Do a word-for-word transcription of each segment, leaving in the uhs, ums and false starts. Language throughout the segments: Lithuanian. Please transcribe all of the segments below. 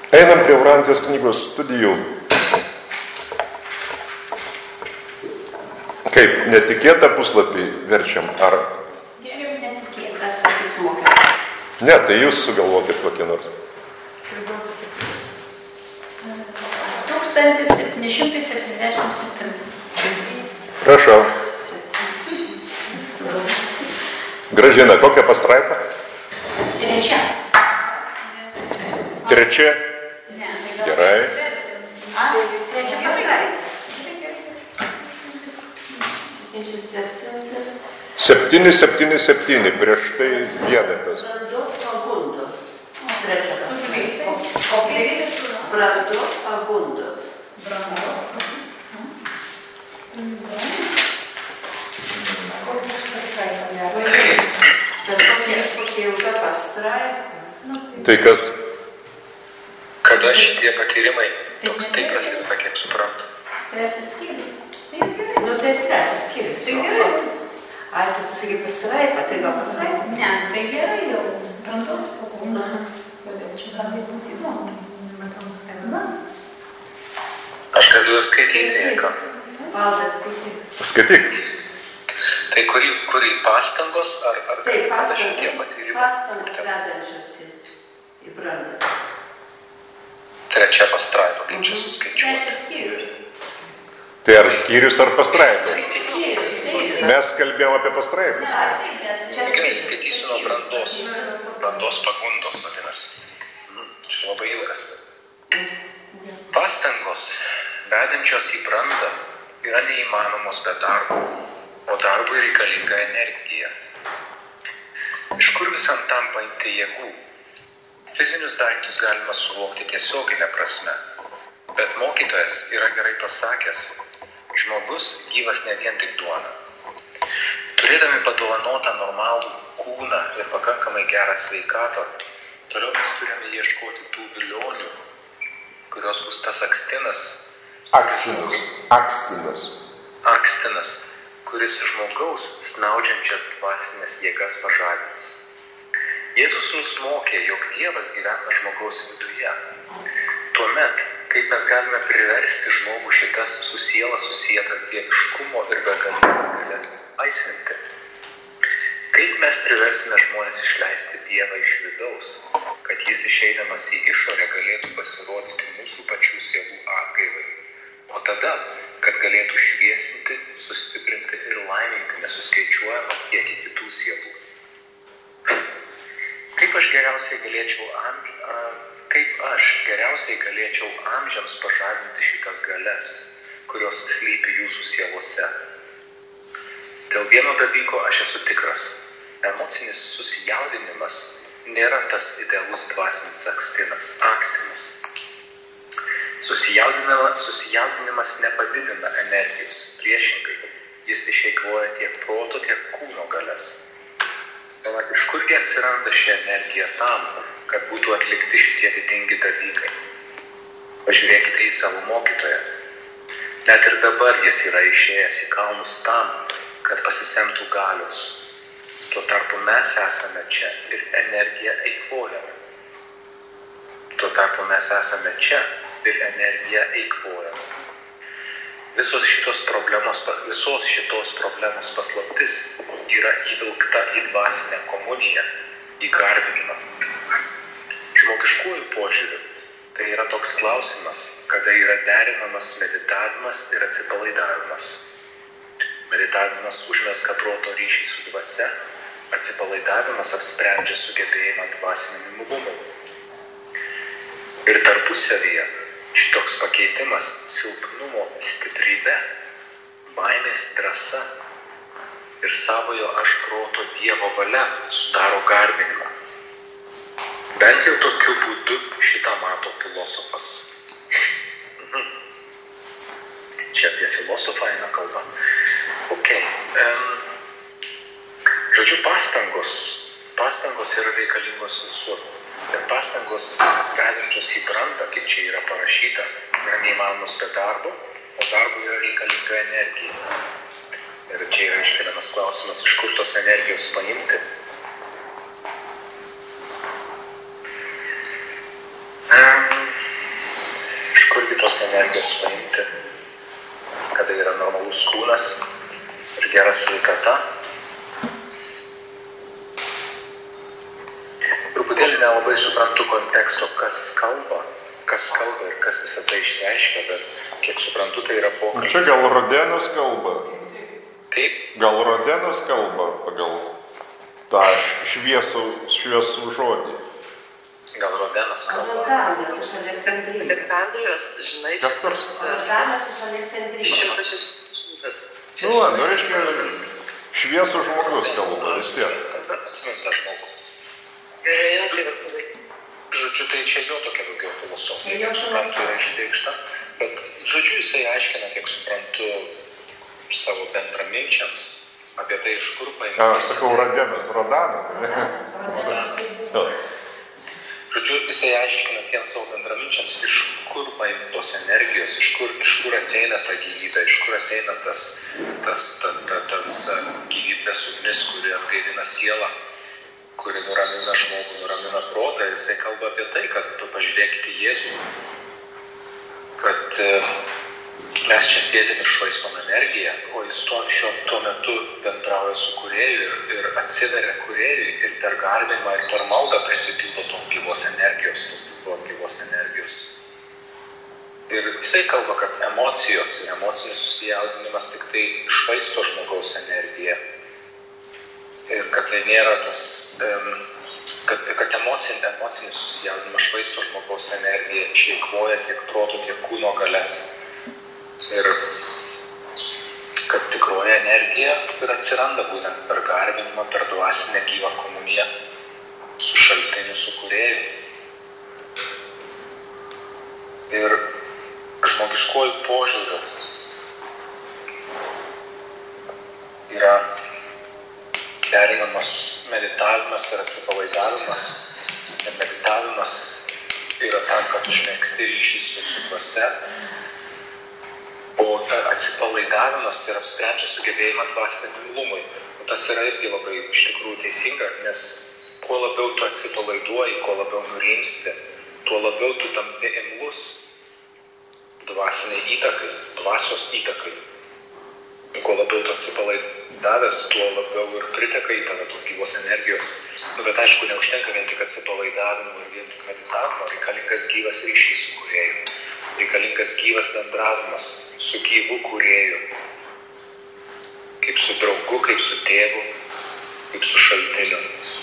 Einam prie Eurantijos knygos studijų. Kaip, netikėtą puslapį verčiam, ar? Geriau netikėtas, sakys mokytojas. Ne, tai jūs sugalvokit kokį nors. tūkstantis septyni šimtai septyniasdešimt septintas. Prašau. Gražina, kokią pastraipą? Trečia. Trečia? Ne, tai Gerai. A, trečia pastraipą. septyni septyni septyni, prieš tai vienetas. Brandos pagundos. Trečia pastraipa. O kaip? Brandos pagundos. Brandos. Bet kokia, kokia ilga pastraipa. Tai kas? Kada šitie patyrimai toks taip prasideda, kiek suprantu. Trečias skyrius. Tai gerai. Nu tai trečias skyrius. Tai gerai. Ai, tu sakai pastraipa, tai gal pastraipa? Ne, tai gerai jau. Brandos. Na. Kodėl čia gali būti įdomu? Na. Aš galiu skaityti, ką. Valdas, klausyk. Skaityk. Tai kurį, kurį pastangos ar, ar Tai kada šitie pastangos, patyrimai? pastangos vedančios į, į brandą. Trečia pastraipa, kaip čia suskaičiuoti. Trečias skyrius. Tai ar skyrius, ar pastraipą? Skyrius, skyrius. Mes kalbėjom apie pastraipą. Čia Gerai, skaitysiu nuo brandos. Brandos pagundos vadinasi. Mhm, čia labai ilgas. Pastangos, vedančios į brandą, yra neįmanomos be darbo, o darbui reikalinga energija. Iš kur visam tam paimti jėgų? Fizinius daiktus galima suvokti tiesioginę prasme, bet mokytojas yra gerai pasakęs, žmogus gyvas ne vien tik duona. Turėdami padovanotą normalų kūną ir pakankamai gerą sveikatą, toliau mes turime ieškoti tų vilionių, kurios bus tas akstinas, Akstinas. Akstinas. akstinas, kuris žmogaus snaudžiančias dvasinės jėgas pažadins. Jėzus mus mokė, jog Dievas gyvena žmogaus viduje. Tuomet, kaip mes galime priversti žmogų šitas su siela susietas dieviškumo ir begalinės galės laisvinti? Kaip mes priversime žmonės išleisti Dievą iš vidaus, kad jis išeidamas į išorę galėtų pasirodyti mūsų pačių sielų atgaivai, o tada, kad galėtų šviesinti, sustiprinti ir laiminti nesuskaičiuojamą kiekį kitų sielų. Kaip aš geriausiai galėčiau, amž... Kaip aš geriausiai galėčiau amžiams pažadinti šitas galias, kurios slypi jūsų sielose? Dėl vieno dalyko aš esu tikras. Emocinis susijaudinimas nėra tas idealus dvasinis akstinas, akstinas. Susijaudinimas, susijaudinimas nepadidina energijos, priešingai, jis išeikvoja tiek proto, tiek kūno galias. Tuomet, iš kurgi atsiranda ši energija tam, kad būtų atlikti šitie didingi dalykai? Pažiūrėkite į savo mokytoją. Net ir dabar jis yra išėjęs į kalnus tam, kad pasisemtų galios. Tuo tarpu mes esame čia ir energiją eikvojame. Tuo tarpu mes esame čia ir energiją eikvojame. Visos šitos problemos, visos šitos problemos paslaptis yra įvilkta į dvasinę komuniją, į garbinimą. Žmogiškųjų požiūrių tai yra toks klausimas, kada yra derinamas meditavimas ir atsipalaidavimas. Meditavimas užmezga proto ryšį su dvasia, atsipalaidavimas apsprendžia sugebėjimą dvasiniam imlumui. Ir tarpusavyje šitoks pakeitimas silpnumo stiprybe, baimės drąsa ir savojo aš proto Dievo valia sudaro garbinimą. Bent jau tokiu būdu šitą mato filosofas. Čia apie filosofą eina kalba. Ok. Um, žodžiu, pastangos. Pastangos yra reikalingos visur. Ir pastangos vedančios į brandą, kaip čia yra parašyta, yra neįmanomos be darbo, o darbo yra reikalinga energija. Ir čia yra iškeliamas klausimas, iš kur tos energijos paimti. Um, energijos paimti, kada yra normalus kūnas ir gera sveikata. Truputėlį nelabai suprantu konteksto, kas kalba, kas kalba ir kas visą tai išreiškia, bet kiek suprantu, tai yra pokalbis. Čia gal Rodenas kalba? Kaip? Gal Rodenas kalba pagal tą šviesų, šviesų žodį? Gal Rodenas kalba? Rodanas iš Aleksandrijos. Aleksandrijos, žinai, Kas tas? Rodanas iš Aleksandrijos. Nu, nu, reiškia, šviesų žmogus kalba, vis tiek. Atsimint tą žmogų. Jo, tai va tada. Žodžiu, tai čia jo tokia daugiau filosofija. Čia jo filosofija. Tai yra išreikšta. Bet, žodžiu, jisai aiškina, kiek suprantu, savo bendraminčiams apie tai, iš kur paimti. A, aš sakau Rodenas, Rodanas. Rodanas, Rodanas tai buvo. Žodžiu, jisai aiškina tiems savo bendraminčiams, iš kur paimti tos energijos, iš kur, iš kur ateina ta gyvybė, iš kur ateina tas, tas, ta, ta, ta visa gyvybės ugnis, kuri atgaivina sielą, kuri nuramina žmogų, nuramina protą. Jisai kalba apie tai, kad pažiūrėkite į Jėzų, kad e, mes čia sėdėm ir švaistom energiją, o jis tuo, šiuo, tuo metu bendrauja su kūrėju ir, ir atsiveria kūrėjui ir per garbinimą ir per maldą prisipildo tos gyvos energijos, tos gyvos, gyvos energijos. Ir jisai kalba, kad emocijos ir emocinis susijaudinimas tik tai švaisto žmogaus energiją. Ir kad tai nėra tas, um, kad, kad emocinį, emocinį susijaudinimą švaisto žmogaus energiją išeikvoja tiek proto, tiek kūno galias. Ir kad tikroji energija ir atsiranda būtent per garbinimą, per dvasinę gyvą komuniją su šaltiniu, su kūrėju. Ir žmogiškuoju požiūriu yra derinamas meditavimas ir atsipalaidavimas. Ir meditavimas yra tam, kad užmegzti ryšį su, su dvasia. O atsipalaidavimas ir apsprendžia sugebėjimą dvasiniam imlumui. O tas yra irgi labai iš tikrųjų teisinga, nes kuo labiau tu atsipalaiduoji, kuo labiau nurimsti, tuo labiau tu tampi imlus dvasiniai įtakai, dvasios įtakai. Kuo labiau tu atsipalaidavęs, tuo labiau ir priteka į tave tos gyvos energijos. Nu, bet aišku, neužtenka vien tik atsipalaidavimo ir vien tik meditavimo, reikalingas gyvas ryšys su kūrėju, reikalingas gyvas bendravimas su gyvu kūrėju, kaip su draugu, kaip su tėvu, kaip su šaltiniu.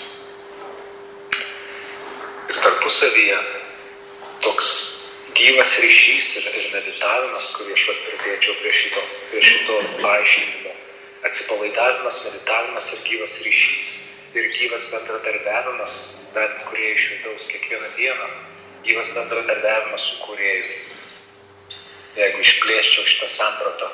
Ir tarpusavyje toks gyvas ryšys ir, ir meditavimas, kurį aš vat pridėčiau prie šito, prie šito paaiškinimo. Atsipalaidavimas, meditavimas ir gyvas ryšys. Ir gyvas bendradarbiavimas, bet kurie iš vidaus kiekvieną dieną. Gyvas bendradarbiavimas su kūrėju. Jeigu išplėščiau šitą sampratą,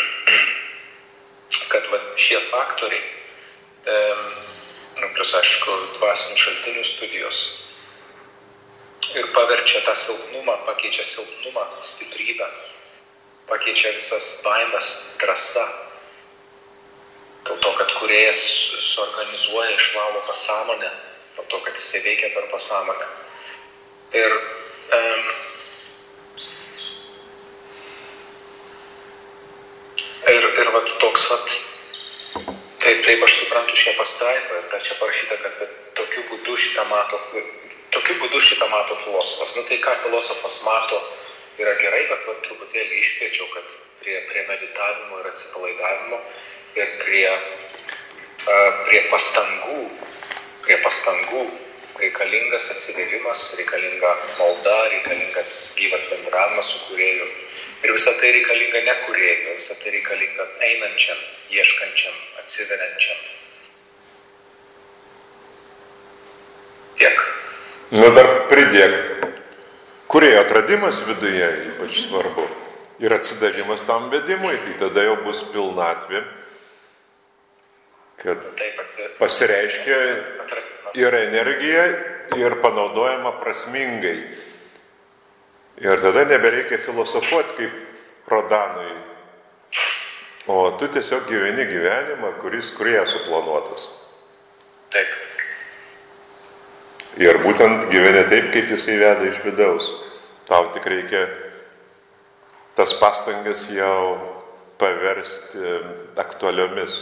kad va, šie faktoriai, e, plus aišku, dvasinių šaltinių studijos, ir paverčia tą silpnumą, pakeičia silpnumą, stiprybę, pakeičia visas baimes, drąsa. Dėl to, kad kūrėjas suorganizuoja, išvalo pasąmonę, dėl to, kad jisai veikia per pasąmonę. Ir um, ir, ir vat toks vat, taip, taip aš suprantu šią pastraipą, ir dar čia parašyta, kad tokiu būdu šitą mato Tokiu būdu šitą mato filosofas. Nu tai ką filosofas mato yra gerai, bet va, truputėlį išplėčiau, kad prie, prie meditavimo ir atsipalaidavimo ir prie, uh, prie pastangų, prie pastangų reikalingas atsidavimas, reikalinga malda, reikalingas gyvas bendravimas su kūrėju. Ir visą tai reikalinga ne kūrėjui, visą tai reikalinga einančiam, ieškančiam, atsiveriančiam. Tiek. Nu dar pridėk, kūrėjo atradimas viduje ypač svarbu ir atsidavimas tam vedimui, tai tada jau bus pilnatvė, kad pasireiškia ir energija, ir panaudojama prasmingai. Ir tada nebereikia filosofuoti kaip Rodanui, o tu tiesiog gyveni gyvenimą, kuris kūrėjo suplanuotas. Taip. Ir būtent gyveni taip, kaip jisai veda iš vidaus. Tau tik reikia tas pastangas jau paversti aktualiomis.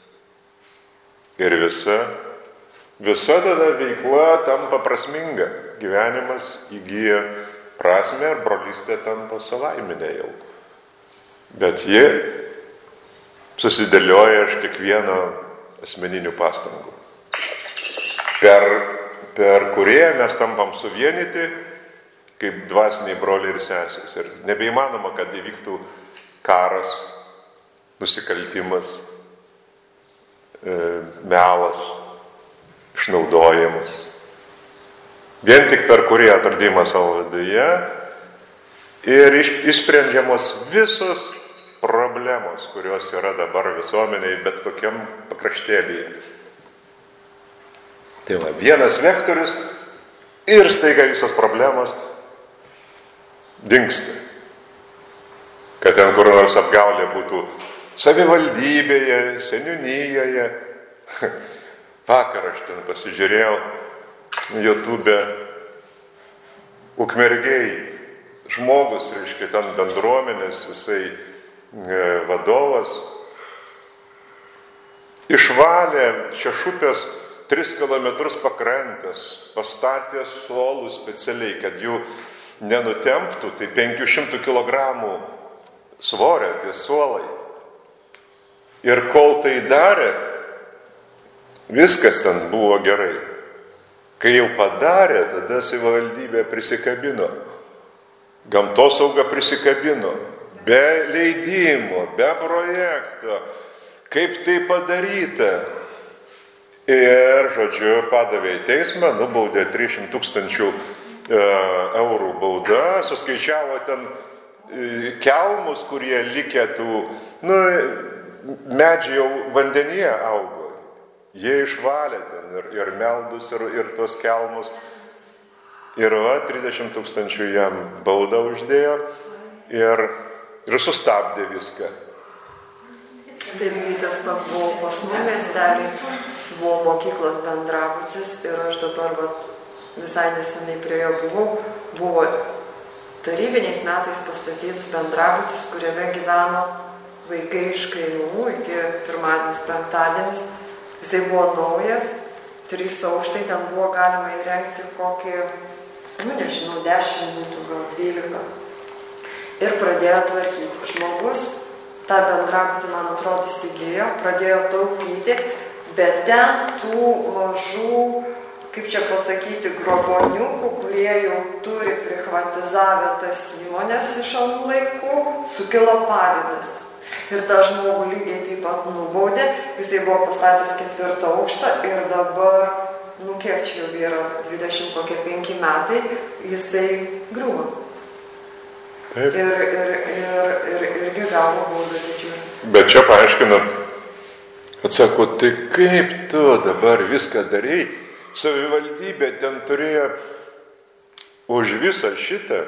Ir visa, visa tada veikla tampa prasminga. Gyvenimas įgyja prasmę ir brolystė tampa savaiminė jau. Bet ji susidėlioja iš kiekvieno asmeninių pastangų. Per, per kurią mes tampam suvienyti kaip dvasiniai broliai ir sesės. Ir nebeįmanoma, kad įvyktų karas, nusikaltimas, e, melas, išnaudojimas. Vien tik per kurį atradimą savo viduje ir išsprendžiamos visos problemos, kurios yra dabar visuomeniai, bet kokiam pakraštėlyje. Tai va, vienas vektorius ir staiga visos problemos dingsta. Kad ten kur nors apgaulė būtų savivaldybėje, seniūnijoje. Vakar aš ten pasižiūrėjau YouTube Ukmergėj žmogus, reiškia, ten bendruomenės, jisai e, vadovas, išvalė Šešupės tris kilometrus pakrantės, pastatė suolų specialiai, kad jų nenutemptų, tai penkių šimtų kilogramų svorio tie suolai. Ir kol tai darė, viskas ten buvo gerai. Kai jau padarė, tada savivaldybė prisikabino. Gamtosauga prisikabino. Be leidimo, be projekto. Kaip tai padaryta? Ir, žodžiu, padavė į teismą, nubaudė tris šimtus tūkstančių e, eurų bauda, suskaičiavo ten e, kelmus, kurie likę tų, nu, medžiai jau vandenyje augo. Jie išvalė ten ir, ir meldus, ir, ir tos kelmus. Ir va, trisdešimt tūkstančių jam baudą uždėjo ir, ir sustabdė viską. Tai lygiai tas pats buvo pas mūsų miestelį, buvo mokyklos bendrabutis ir aš dabar vat, visai nesenai prie jo buvau, buvo tarybiniais metais pastatytas bendrabutis, kuriame gyveno vaikai iš kaimų iki pirmadienis, penktadienis. Jisai buvo naujas, trys aukštai, ten buvo galima įrengti kokį, nu nežinau, dešimt būtų, gal dvylika. Ir pradėjo tvarkyti. Žmogus tą bendrabutį, man atrodo, įsigijo, pradėjo taupyti, bet ten tų mažų, kaip čia pasakyti, groboniukų, kurie jau turi privatizavę tas įmonės iš anų laikų, sukilo pavydas. Ir tą žmogų lygiai taip pat nubaudė, jisai buvo pastatęs ketvirtą aukštą ir dabar, nu kiek čia jau yra, dvidešimt kokie penki metai, jisai griuvo. Taip. Ir, ir, ir, ir, irgi gavo baudą didžiulį. Bet čia paaiškina, kad sako, tai kaip tu dabar viską darei, savivaldybė ten turėjo už visą šitą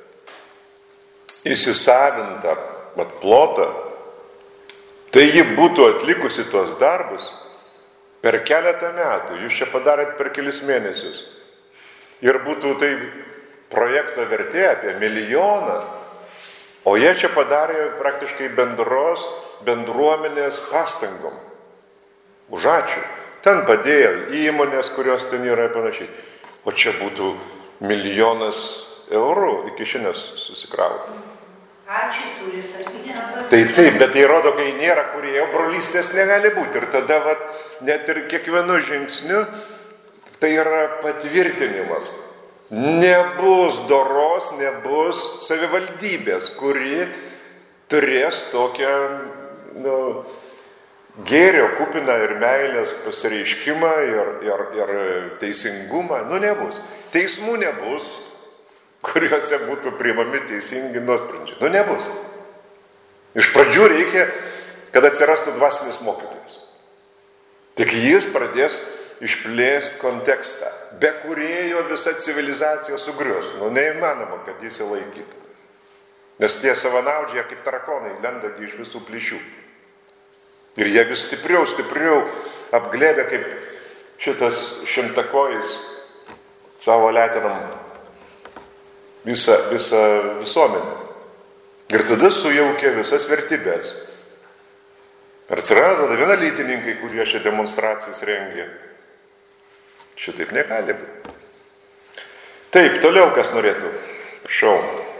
įsisavintą vat, plotą, tai ji būtų atlikusi tuos darbus per keletą metų. Jūs čia padarėt per kelis mėnesius. Ir būtų tai projekto vertė apie milijoną. O jie čia padarė praktiškai bendros bendruomenės pastangom. Už ačiū. Ten padėjo įmonės, kurios ten yra ir panašiai. O čia būtų milijonas eurų iki šiandien susikrauti. Ačiū, turi sakyti. Tai taip, bet tai rodo, kai nėra kūrėjo, brolystės negali būti. Ir tada vat, net ir kiekvienu žingsniu tai yra patvirtinimas. Nebus doros, nebus savivaldybės, kuri turės tokią nu, gėrio kupiną ir meilės pasireiškimą ir, ir, ir teisingumą. Nu nebus. Teismų nebus, kuriuose būtų priimami teisingi nuosprendžiai. Nu, nebus. Iš pradžių reikia, kad atsirastų dvasinis mokytojas. Tik jis pradės išplėsti kontekstą. Be kurėjo visa civilizacija sugrius. Nu, neįmanoma, kad jis įlaikytų. Nes tie savanaudžiai, kaip tarakonai, lenda iš visų plyšių. Ir jie vis stipriau, stipriau apglėbė, kaip šitas šimtakojais savo letenam visą, visą visuomenę. Ir tada sujaukia visas vertybės. Ir atsirado tada vienalytininkai, kurie šią demonstracijas rengia. Šitaip negali būti. Taip, toliau kas norėtų? Prašau.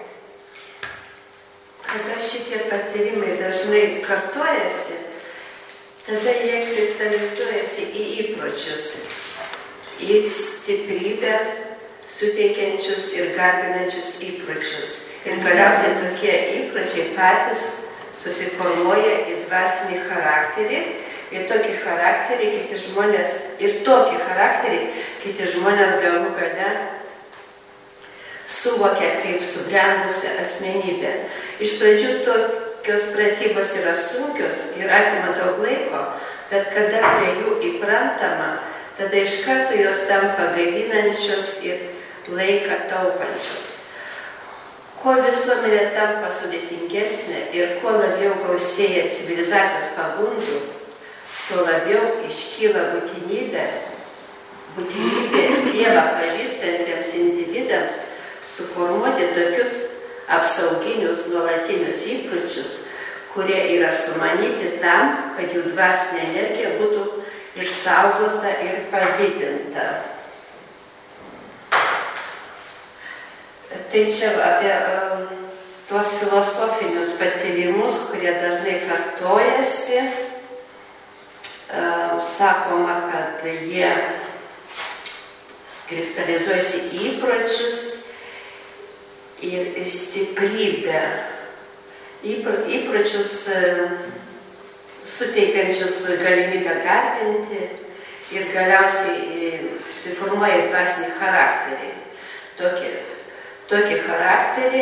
Kada šitie patyrimai dažnai kartojasi, tada jie kristalizuojasi į įpročius, į stiprybę suteikiančius ir garbinančius įpročius. Ir galiausiai tokie įpročiai patys susiformuoja į dvasinį charakterį ir tokį charakterį kiti žmonės, ir tokį charakterį kiti žmonės galų gale suvokia kaip subrendusią asmenybę. Iš pradžių tokios pratybos yra sunkios ir atima daug laiko, bet kada prie jų įprantama, tada iš karto jos tampa gaivinančios ir laiką taupančios. Kuo visuomenė tampa sudėtingesnė ir kuo labiau gausėja civilizacijos pagundų, tuo labiau iškyla būtinybė, būtinybė Dievą pažįstantiems individams suformuoti tokius apsauginius nuolatinius įpročius, kurie yra sumanyti tam, kad jų dvasinė energija būtų išsaugota ir padidinta. Tai čia apie um, tuos filosofinius patyrimus, kurie dažnai kartojasi. Um, sakoma, kad jie kristalizuojasi įpročius ir stiprybę. Įpro, įpročius um, suteikiančius galimybę garbinti ir galiausiai susiformuoja dvasinį charakterį. Tokį Tokį charakterį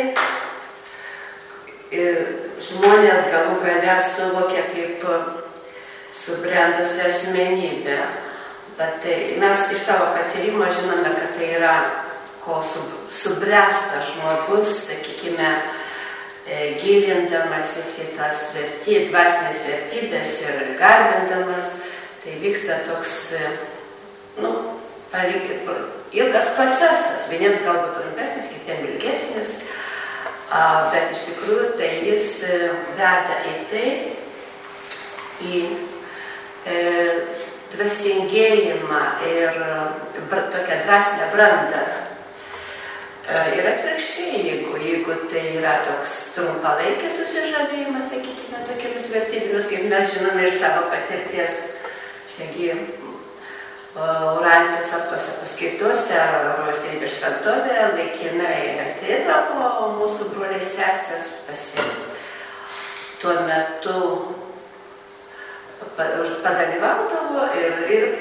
žmonės galų gale suvokia kaip subrendusią asmenybę. Bet tai mes iš savo patyrimo žinome, kad tai yra ko subręstas žmogus, sakykime, gilindamasis į tas vertybės, dvasinės vertybės ir garbindamas, tai vyksta toks, nu, palikit, ilgas procesas, vieniems galbūt trumpesnis, kitiems ilgesnis, bet iš tikrųjų tai jis veda į tai, į e, dvasingėjimą ir tokią dvasinę brandą. E, ir atvirkščiai, jeigu, jeigu tai yra toks trumpalaikis susižavėjimas, sakykime, tokiamis vertybėmis, kaip mes žinome iš savo patirties, čiagi Urantijos aptose paskaitose, Rosilybės šventovėje laikinai ateidavo mūsų broliai sesės pasi. Tuo metu padalyvaudavo ir,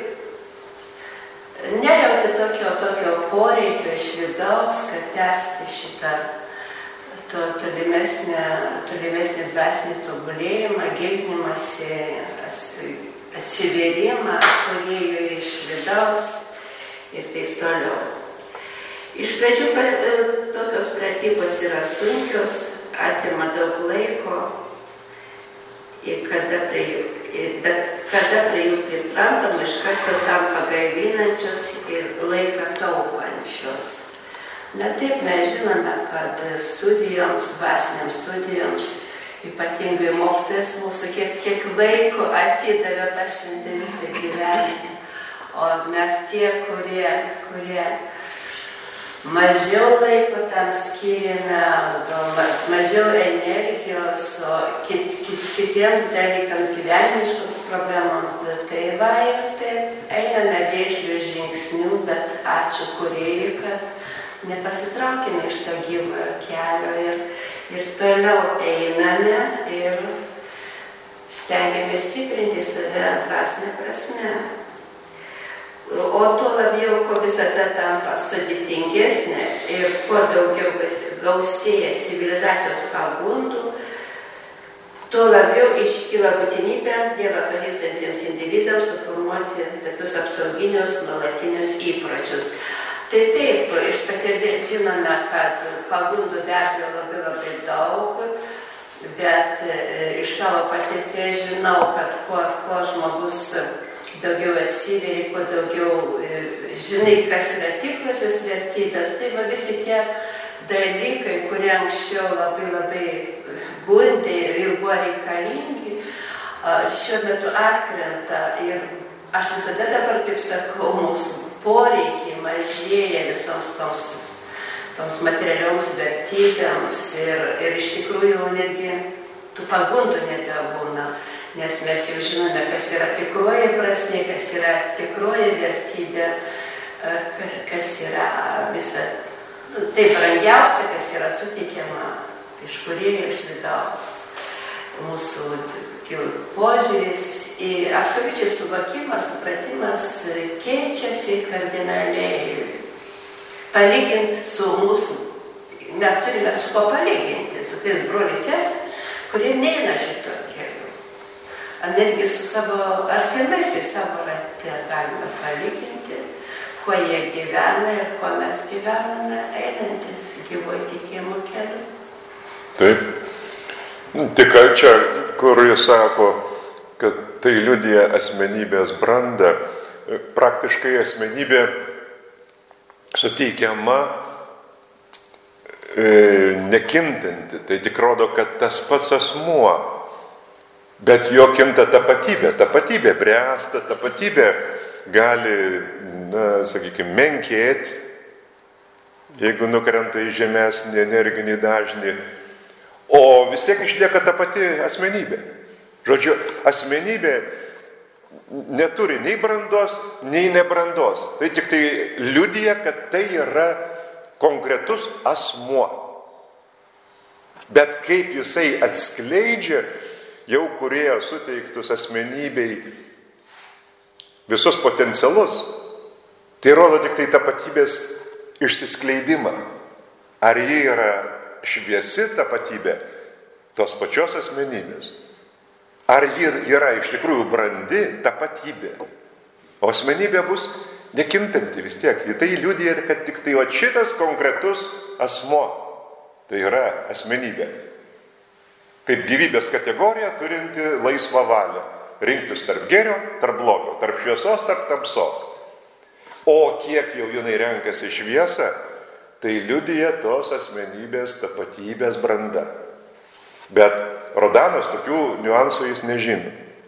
ir nejauti tokio, tokio poreikio iš vidaus, kad tęsti šitą to tolimesnį, tolimesnį dvasinį tobulėjimą, gilinimąsi, atsivėrimą, kūrėjų iš vidaus ir taip toliau. Iš pradžių tokios pratybos yra sunkios, atima daug laiko, ir kada prie jų, ir, bet kada prie jų priprantama, iš karto tampa gaivinančios ir laiką taupančios. Na taip, mes žinome, kad studijoms, dvasiniams studijoms, ypatingai mokytojas mūsų kiek, kiek laiko atidavė tą šiandien visą gyvenimą. O mes tie, kurie, kurie mažiau laiko tam skiriame, mažiau energijos, o kit, kit, kitiems dalykams, gyvenimiškoms problemams, tai va ir taip eina nevėžlių žingsnių, bet ačiū kūrėjui, kad nepasitraukime iš to gyvojo kelio ir Ir toliau einame ir stengiamės stiprinti save dvasinę prasme. O tuo labiau, kuo visada tampa sudėtingesnė ir kuo daugiau gausėja civilizacijos pagundų, tuo labiau iškyla būtinybė Dievą pažįstantiems individams suformuoti tokius apsauginius nuolatinius įpročius. Tai taip, iš patirties žinome, kad pagundų be abejo labai labai daug, bet iš savo patirties žinau, kad kuo, kuo žmogus daugiau atsiveria, kuo daugiau žinai, kas yra tikrosios vertybės, tai va visi tie dalykai, kurie anksčiau labai labai gundė ir buvo reikalingi, šiuo metu atkrenta ir aš visada dabar, kaip sakau, mūsų poreikiai mažėja visoms toms, toms materialioms vertybėms ir, ir iš tikrųjų netgi tų pagundų nebebūna, nes mes jau žinome, kas yra tikroji prasmė, kas yra tikroji vertybė, kas yra visa, tai brangiausia, kas yra suteikiama iš kūrėjo, iš vidaus. Mūsų požiūris į absoliučiai suvokimas, supratimas keičiasi kardinaliai. Palyginti su mūsų, mes turime su ko palyginti, su tais broliais sesėmis, kurie neina šito keliu. Ar netgi su savo artimaisiais savo rate galime palyginti, kuo jie gyvena ir kuo mes gyvename, einantis gyvojo tikėjimo keliu. Taip. Tik čia, kur jis sako, kad tai liudija asmenybės brandą, praktiškai asmenybė suteikiama e, nekintanti. Tai tik rodo, kad tas pats asmuo, bet jo kinta tapatybė. Tapatybė bręsta, tapatybė gali, na, sakykime, menkėti, jeigu nukrenta į žemesnį energinį dažnį. O vis tiek išlieka ta pati asmenybė. Žodžiu, asmenybė neturi nei brandos, nei nebrandos. Tai tik tai liudija, kad tai yra konkretus asmuo. Bet kaip jisai atskleidžia jau kūrėjo suteiktus asmenybei visus potencialus, tai rodo tik tai tapatybės išsiskleidimą. Ar ji yra šviesi tapatybė tos pačios asmenybės? Ar ji yra iš tikrųjų brandi tapatybė? O asmenybė bus nekintanti vis tiek. Tai liudija, kad tik tai o šitas konkretus asmo, tai yra asmenybė. Kaip gyvybės kategorija turinti laisvą valią. Rinktis tarp gėrio, tarp blogio, tarp šviesos, tarp tamsos. O kiek jau jinai renkasi šviesą, tai liudija tos asmenybės tapatybės branda. Bet Rodanas tokių niuansų jis nežino.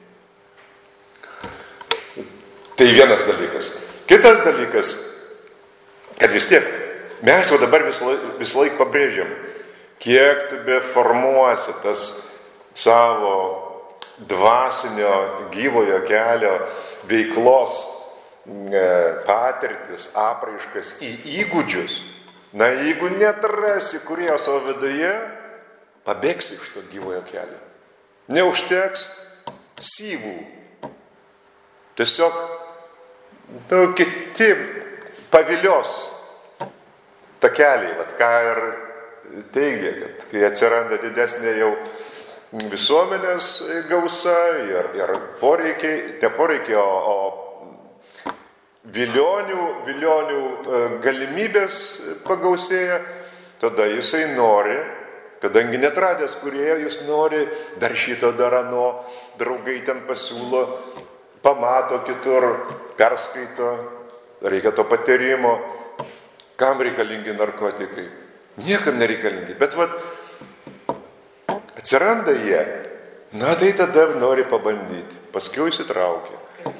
Tai vienas dalykas. Kitas dalykas, kad vis tiek mes jau dabar vis laik, vis laik pabrėžiam, kiek tu beformuosi tas savo dvasinio gyvojo kelio veiklos patirtis, apraiškas į įgūdžius. Na, jeigu netrasi kūrėjo savo viduje, pabėgsi iš to gyvojo kelio. Neužteks syvų. Tiesiog nu, kiti pavilios takeliai, vat, ką ir teigia, kad kai atsiranda didesnė jau visuomenės gausa ir, ir poreikiai, ne poreikiai, o, o Vilionių, vilionių galimybės pagausėja, tada jisai nori, kadangi netradęs kūrėjo, jis nori dar šito, dar ano, draugai ten pasiūlo, pamato kitur, perskaito, reikia to patyrimo. Kam reikalingi narkotikai? Niekam nereikalingi, bet vat atsiranda jie, na tai tada nori pabandyti, paskiau įsitraukia.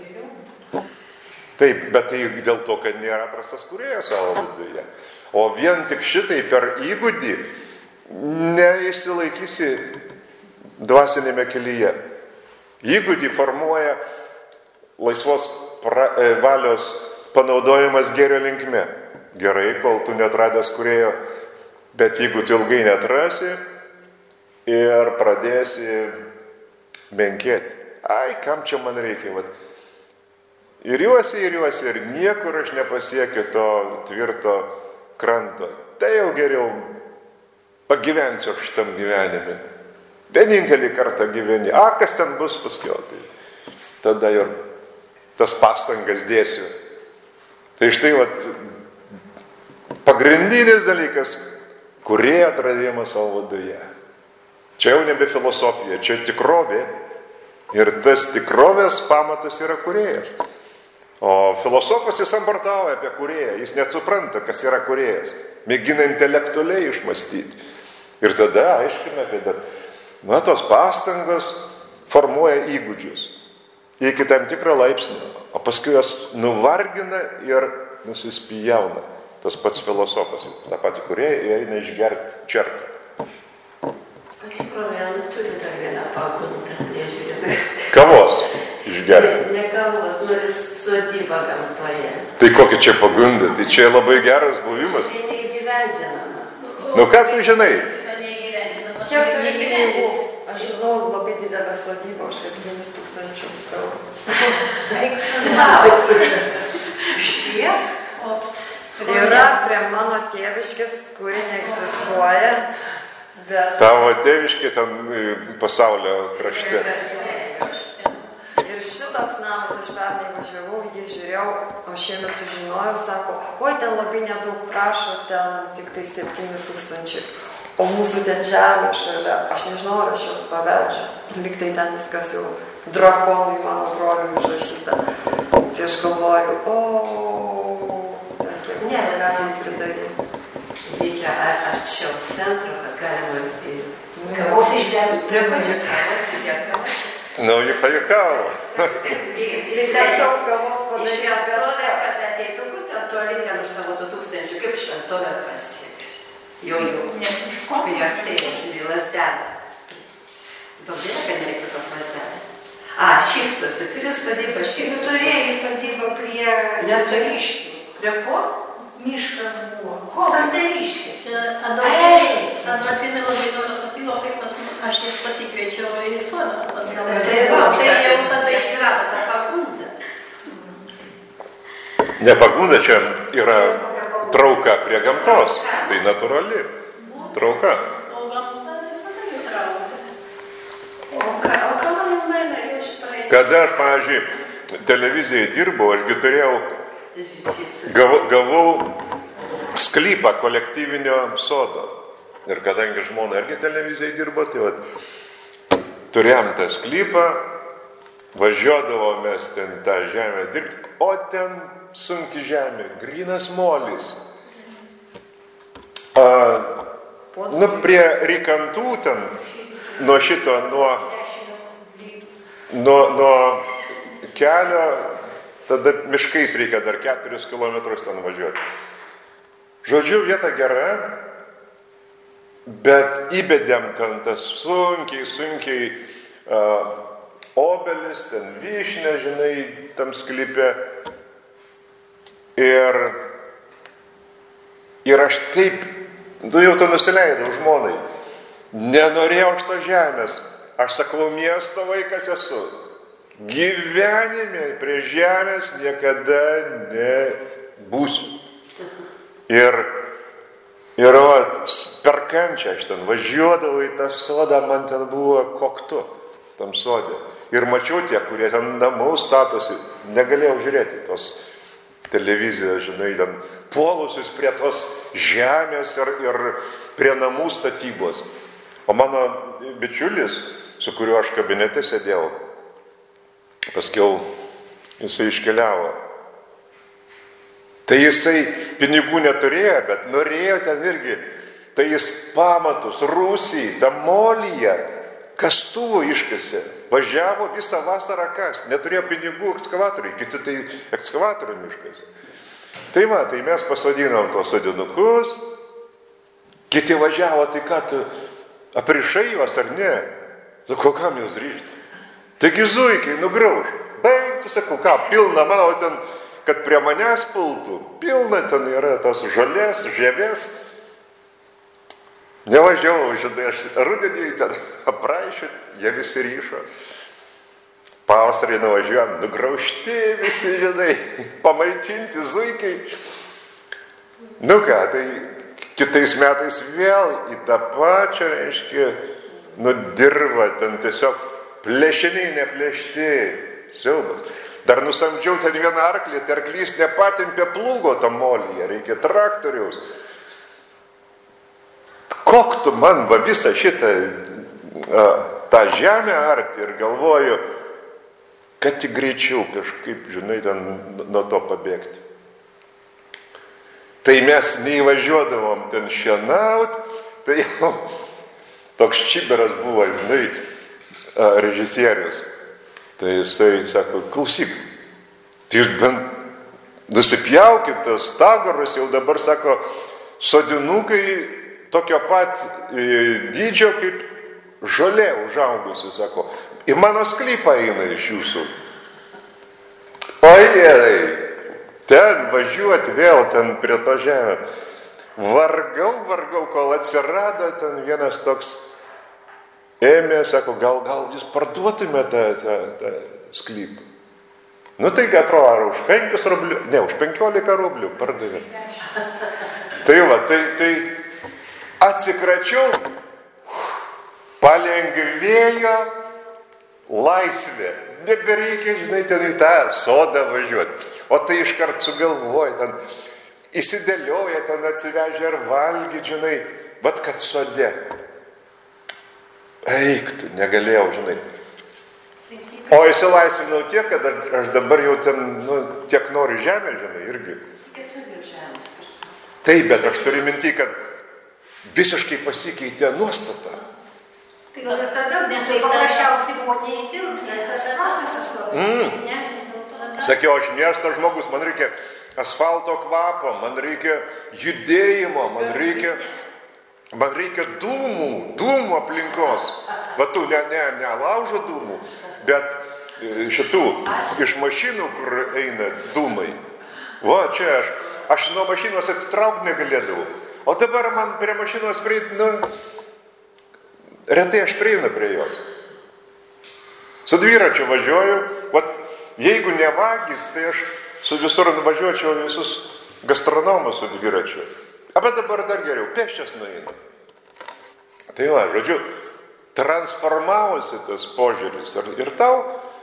Taip, bet tai dėl to, kad nėra atrastas kūrėjas savo viduje. O vien tik šitai per įgūdį neišsilaikysi dvasinėme kelyje. Įgūdį formuoja laisvos pra, e, valios panaudojimas gėrio linkme. Gerai, kol tu netradęs kūrėjo, bet jeigu tu ilgai netrasi ir pradėsi menkėti. Ai, kam čia man reikia, vat. Ir juosi, ir juosi, ir niekur aš nepasiekiu to tvirto kranto. Tai jau geriau pagyvensiu šitam gyvenime. Vienintelį kartą gyveni. A, kas ten bus paskiau, tai tada ir tas pastangas dėsiu. Tai štai, vat, pagrindinis dalykas, kūrėjo atradimas savo viduje. Čia jau nebe filosofija, čia tikrovė. Ir tas tikrovės pamatas yra kūrėjas. O filosofas jis samprotauja apie kūrėją, jis net supranta, kas yra kūrėjas. Mėgina intelektualiai išmastyti. Ir tada aiškina, kad na, tos pastangos formuoja įgūdžius iki tam tikrą laipsnį, o paskui jos nuvargina ir nusispjauna. Tas pats filosofas, tą patį kūrėją, eina išgerti čerką. Tikrovėlų turi dar vieną pagundą, nežiūrėjau. Kavos išgerti. Ne, ne kavos, nori sodybą gamtoje. Tai kokia čia pagunda, tai čia labai geras buvimas. Tai neįgyvendinama. Nu ką tu žinai? Kiek turi pinigų? Aš žinau labai didelę sodybą už septynis tūkstančius eurų. Yra prie mano tėviškės, kuri neegzistuoja, bet... Tavo tėviškė ten pasaulio krašte. Ir šitoks namas, aš pernai važiavau, jį žiūrėjau, o šiemet sužinojau, sako, oi, ten labai nedaug prašo, ten tik tai septyni tūkstančiai. O mūsų ten žemė šalia, aš nežinau, ar aš jos paveldžiu. Lyg tai ten viskas jau drakonui mano broliui užrašyta. Tai aš galvoju, o, ten kiek Ne, galim pridaryti. Reikia arčiau centro, kad galima Kavos išgerti. prie pačio kavos įdėkavos. Nu, jį pajukavo. Ir ten daug kavos Iš padaryti. šventovę, kad ateitų, kur ten toli ten už tavo du tūkstančių, kaip šventovę pasieks. Jau, jau. Ne, iš ko? Kai artėja į lasdelę. Dobėra, kad nereikia tos lasdelę. A, šypsosi, turi sodybą, šypsosi. Turėjai sodybą prie Netoliškių. Prie ko? miškas buvo. Ko? Santariškis. Čia Adolfinai labai įdomios apylo, kaip pas, aš jas pasikviečiau į sodą. Tai va, Tai jau tada atsirado ta pagunda. Ne pagunda, čia yra trauka prie gamtos. Tai natūrali trauka. O gamta visada įtraukta. O ką, o ką man nueina jau šitą? Kada aš, pavyzdžiui, televizijai dirbau, ašgi turėjau, Šypsosi. gavau, gavau sklypą kolektyvinio sodo. Ir kadangi žmona irgi televizijai dirbo, tai vat, turėjom tą sklypą, važiuodavom mes ten tą žemę dirbti, o ten sunki žemė, grynas molis. A, nu, prie Rykantų ten, nuo šito, nuo, nuo, nuo kelio, tada miškais reikia dar keturis kilometrus ten važiuoti. Žodžiu, vieta gera, bet įbedėm ten tas sunkiai, sunkiai uh, obelis, ten vyšnė, žinai, tam sklype. Ir, ir aš taip, nu jau to nusileidau žmonai, nenorėjau aš to žemės. Aš sakau, miesto vaikas esu. Gyvenime prie žemės niekada nebūsiu. Ir, ir vat, per kančią aš ten važiuodavau į tą sodą, man ten buvo koktu tam sodė. Ir mačiau tie, kurie ten namų statosi, negalėjau žiūrėti tos televizijos, žinai, ten puolusius prie tos žemės ir, ir prie namų statybos. O mano bičiulis, su kuriuo aš kabinete sėdėjau, paskiau jisai iškeliavo. Tai jisai pinigų neturėjo, bet norėjo ten irgi. Tai jis pamatus, Rusijai, tą molyje, kastuvų iškasė. Važiavo visą vasarą kast. Neturėjo pinigų ekskavatoriai, kiti tai ekskavatorių iškasė. Tai va, tai mes pasodinom tos sodinukus. Kiti važiavo, tai ką tu aprišai juos ar ne? Sakau, kam jūs ryžti? Taigi zuikiai nugrauž. Baigtų, sakau, ką, pilna, manau, ten, kad prie manęs pultų. Pilna ten yra tos žolės, žievės. Nevažiavau, žinai, aš rudenį ten apraišyt, jie visi ryšo. Pavasarį nuvažiuojam, nugraužti visi, žinai, pamaitinti zuikiai. Nu ką, tai kitais metais vėl į tą pačią, reiškia, nudirva ten tiesiog plėšiniai neplėšti, siaubas. Dar nusamdžiau ten vieną arklį, tai arklys nepatimpė plūgo tam molyje, reikia traktoriaus. Koktų man va visą šitą a, tą žemę arti ir galvoju, kad tik greičiau kažkaip, žinai, ten nuo to pabėgti. Tai mes neįvažiuodavom ten šienaut, tai jau toks Čiberas buvo, žinai, režisierius. Tai jisai sako, klausyk, tai jūs bent nusipjaukit tas tagarus, jau dabar sako, sodinukai tokio pat dydžio kaip žolė užaugusi, sako, į mano sklypą eina iš jūsų. Ojei, ten važiuoti vėl, ten prie to žemę. Vargau, vargau, kol atsirado ten vienas toks, ėmė, sako, gal, gal jūs parduotume tą, tą, tą sklypą. Nu tai atrodo, ar už penkis rublių, ne, už penkiolika rublių pardavė. Tai va, tai, tai atsikračiau, palengvėjo laisvė. Nebereikia, žinai, ten į tą sodą važiuoti. O tai iškart sugalvoja, ten įsidėlioja, ten atsivežė ir valgyti, žinai, vat kad sode. Eik, tu, negalėjau, žinai. O įsilaisvinau tiek, kad aš dabar jau ten, nu, tiek noriu žemę, žinai, irgi. Taip, bet aš turiu minti, kad visiškai pasikeitė nuostata. Tai gal ir tada, ne, tai paprasčiausiai buvo neįtilpti, tas procesas labai. Mm. Sakiau, aš miesto žmogus, man reikia asfalto kvapo, man reikia judėjimo, man reikia, man reikia dūmų, dūmų aplinkos. Va tu, ne, ne, ne laužo dūmų, bet šitų iš mašinų, kur eina dūmai. Va, čia aš, aš nuo mašinos atsitraukti negalėdavau. O dabar man prie mašinos prieiti, nu, retai aš prieinu prie jos. Su dviračiu važiuoju, vat, jeigu ne vagis, tai aš su visur nuvažiuočiau visus gastronomus su dviračiu. A, bet dabar dar geriau, pėsčias nueina. Tai va, žodžiu, transformavosi tas požiūris ir, ir tau,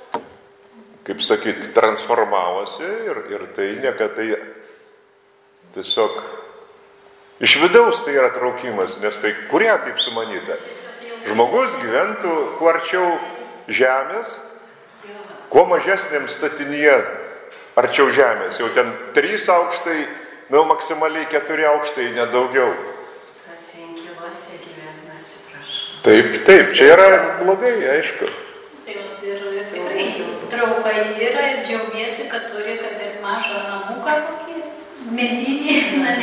kaip sakyti, transformavosi ir, ir tai niekada tai tiesiog iš vidaus tai yra traukimas, nes tai kurie taip sumanyta? Žmogus gyventų kuo arčiau žemės, kuo mažesniam statinyje arčiau žemės, jau ten trys aukštai, nu maksimaliai keturi aukštai, nedaugiau. Tas inkiluose gyvena, atsiprašau. Taip, taip, čia yra blogai, aišku. Tai ir tikrai traukai yra ir džiaugiesi, kad turi, kad ir mažą namuką kokį, medinį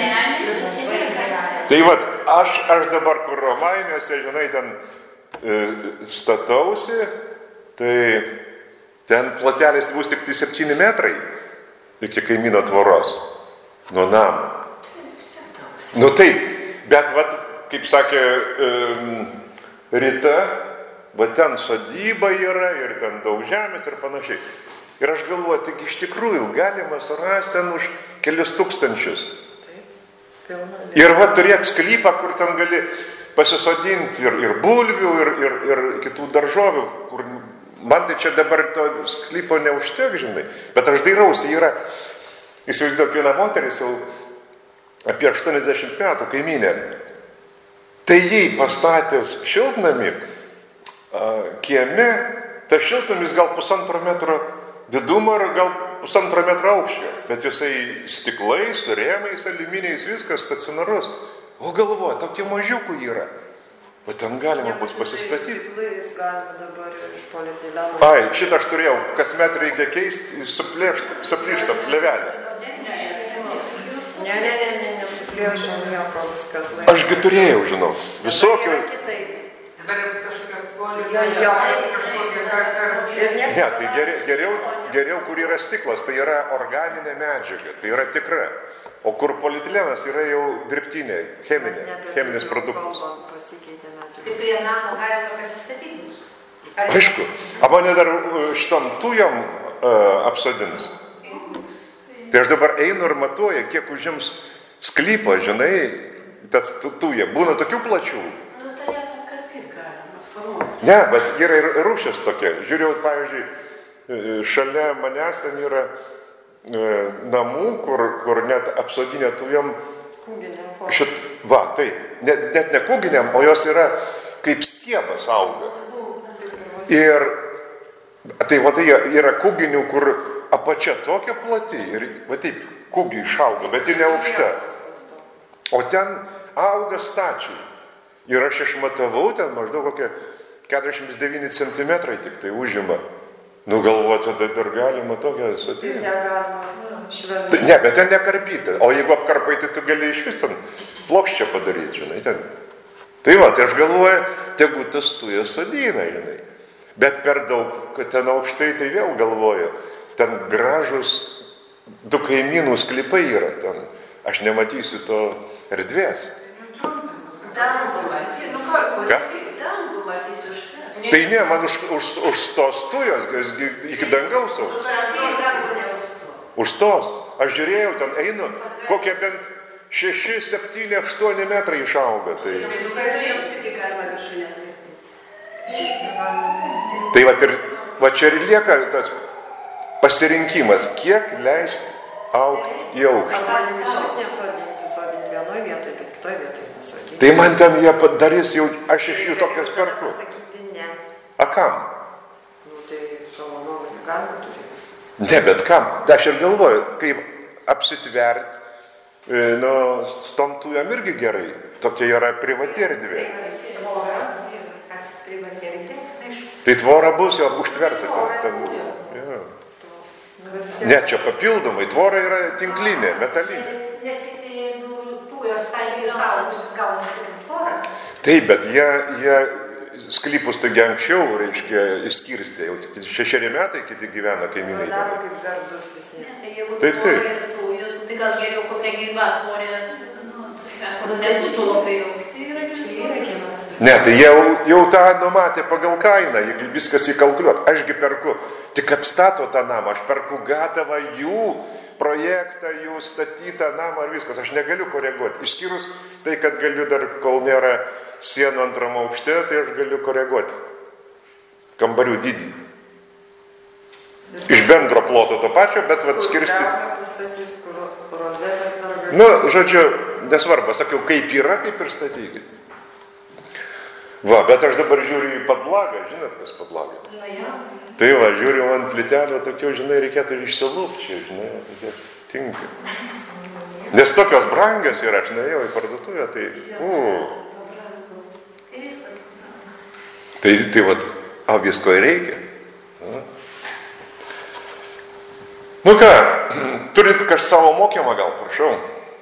namelį. Tai vat, aš, aš dabar kur Romainiuose, žinai, ten e, statausi, tai ten platelės bus tik tai septyni metrai iki kaimyno tvoros, nuo namo. Nu taip, bet vat, kaip sakė um, Rita, va ten sodyba yra ir ten daug žemės ir panašiai. Ir aš galvoju, tik iš tikrųjų galima surasti ten už kelius tūkstančius. Ir va turėti sklypą, kur ten gali pasisodinti ir, ir bulvių, ir, ir, ir kitų daržovių, kur man tai čia dabar to sklypo neužtek, žinai, bet aš dairausi, yra, įsivaizduoju, viena moteris jau apie aštuoniasdešimt metų kaimynė. Tai jai pastatęs šiltnamį kieme, tas šiltnamis gal pusantro metro didumo ir gal pusantro metro aukščio, bet jisai stiklais, rėmais, aliuminiais, viskas stacionarus. O galvoja, tokie mažiukų yra. O ten galima bus pasistatyti. Stiklais galima dabar iš polietileno. Ai, šitą aš turėjau, kasmet reikia keisti suplyštą plėvelę. Ne, ne, ne, ne, nesuplėšo nieko, viskas laiko. Ašgi turėjau, žinau, visokių. Dabar jau kažkokia Jo, jo. polija, Ne, tai geriau, geriau, geriau, kur yra stiklas, tai yra organinė medžiaga, tai yra tikra. O kur polietilenas yra jau dirbtinė, cheminė, cheminis produktas. Tai prie namo galima pasistatyti. Aišku, a mane dar šitom tujom uh, apsodins. Tai aš dabar einu ir matuoju, kiek užims sklypo, žinai, tas tuja. Būna tokių plačių. Nu, tai jas apkarpyt galima, formuoti. Ne, bet yra ir rūšis tokia. Žiūrėjau, pavyzdžiui, šalia manęs ten yra e, namų, kur, kur net apsodinė tujom. Kūginiam formą. Šit, va, tai, net, net ne kūginiam, o jos yra kaip stiebas auga. Ir tai va, tai yra kūginių, kur apačia tokia plati ir va taip kūgiai išauga, bet ji ne aukšta. O ten auga stačiai. Ir aš išmatavau ten maždaug kokie keturiasdešimt devyni centimetrai tik tai užima. Nu galvoju, tada dar galima tokią sodinti. Ir negalima švelniai. Tai, ne, bet ten nekarpyti. O jeigu apkarpai, tai tu gali iš vis ten plokščią padaryti, žinai, ten. Tai va, tai aš galvoju, tegu tas tuja sodina, žinai. Bet per daug, kad ten aukštai, tai vėl galvoju, ten gražus du kaimynų sklypai yra ten. Aš nematysiu to erdvės. Dangų matysiu. Ką? Dangų matysiu už tai. Tai ne, man už, už, už tos tujos iki dangaus. Už tos. Aš žiūrėjau, ten einu, kokie bent šeši, septyni, aštuoni metrai išauga. Tai, tai va, ir, va čia ir lieka tas pasirinkimas, kiek leisti augti į aukštą. Arba iš vis nesodinti, sodinti vienoje vietoje, bet kitoje vietoje nesodinti. Tai man ten jie padarys jau, aš iš jų tokias perku. Sakyti ne. A kam? Nu tai savo nuomonę galima turėti. Ne, bet kam? Da, aš ir galvoju, kaip apsitvert, nu, tom tujam irgi gerai. Tokia yra privati erdvė. Tai tvora bus jau užtverta. Ten, ja. Ne, čia papildomai. Tvora yra tinklinė, metalinė. Nes tujos taigės gaunasi gaunasi kaip tvora. Taip, bet jie, jie sklypus taigi anksčiau, reiškia, išskirstė. Jau tik šešeri metai kiti gyvena kaimynai. Daro kaip gardus visi. Ne, tai jeigu Taip, taip. tvora ir tujos, tai gal geriau kokia gyva tvorė, nu, kur nebūtų labai jau. Tai yra čia. Ne, tai jau, jau tą numatė pagal kainą, viskas įkalkuliuot. Ašgi perku, tik atstato tą namą, aš perku gatavą jų projektą, jų statytą namą ar viskas, aš negaliu koreguoti. Išskyrus tai, kad galiu dar, kol nėra sienų antram aukšte, tai aš galiu koreguoti kambarių dydį. Iš bendro ploto to pačio, bet vat skirstyti. Nu, žodžiu, nesvarbu, sakiau, kaip yra, taip ir statykit. Va, bet aš dabar žiūriu į padlagą, žinot, kas padlaga? Tai va, žiūriu ant plytelio, tokių, žinai, reikėtų išsilūpčiai, žinai, tokias tinka. Nes tokios brangios ir aš nuėjau į parduotuvę, tai, u. Tai, tai va, a, visko ir reikia. A. Nu ką, turit kažką savo mokymą gal, prašau.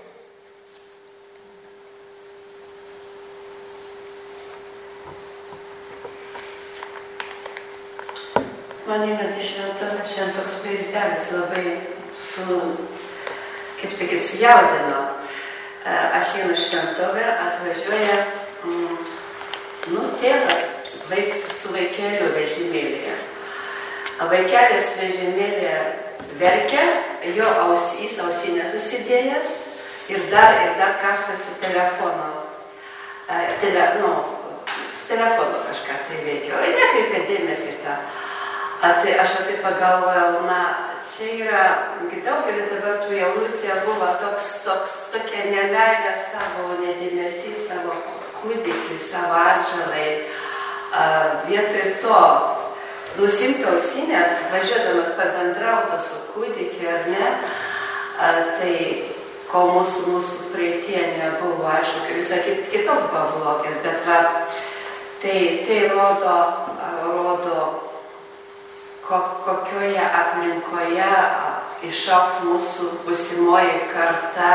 Man yra šventame, šiandien toks vaizdelis labai su, kaip sakyt, sujaudino. Aš einu šventovę, atvažiuoja, mm, nu, tėvas vaik, su vaikeliu vežimėlėje. Vaikelis vežimėlėje verkia, jo ausys, ausinės susidėjęs ir dar, ir dar kapstosi telefono. Tele, nu, su telefonu kažką tai veikia, o nekreipia dėmesį tą. A, tai aš taip pagalvojau, na, čia yra, daugelis dabar tų jaunų tėvų buvo toks, toks, tokia nemeilė savo nedėmesys, savo kūdikiai, savo atžalai. A, vietoj to nusimti ausinės, važiuodamas pabendrauti su kūdikiu ar ne, a, tai kol mūsų, mūsų praeitie nebuvo, aišku, kaip visą kitoks buvo blogis, bet va, tai, tai rodo, rodo kokioje aplinkoje išaugs mūsų būsimoji karta,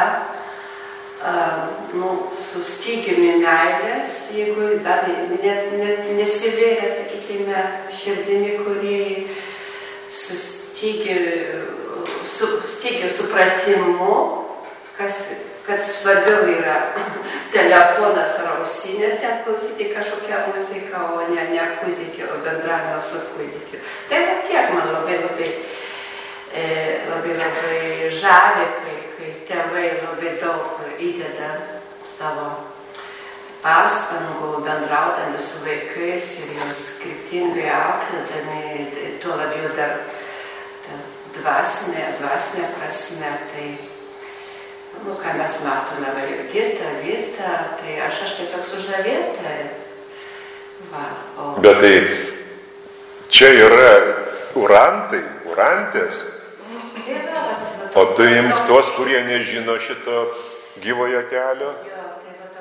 nu, su stygiumi meilės, jeigu dar net, net nesivėrė, sakykime, širdimi, kurie su stygiu, su stygiu supratimu, kas, kad svarbiau yra telefonas ar ausinės, ten klausyti kažkokią muziką, o ne, ne kūdikį, o bendravimą su kūdikiu. Tai tiek man labai labai, e, labai, labai žavi, kai, kai tėvai labai daug įdeda savo pastangų bendraudami su vaikais ir juos kryptingai auklėdami, tuo labiau dar dvasinė, dvasinė prasme. Tai, nu, ką mes matome, va, Jurgita, Vita, tai aš, aš tiesiog sužavėta. Va, o... Bet tai čia yra urantai, urantės. Yra, va, O tu imk tuos, kurie nežino šito gyvojo kelio. Jo, tai va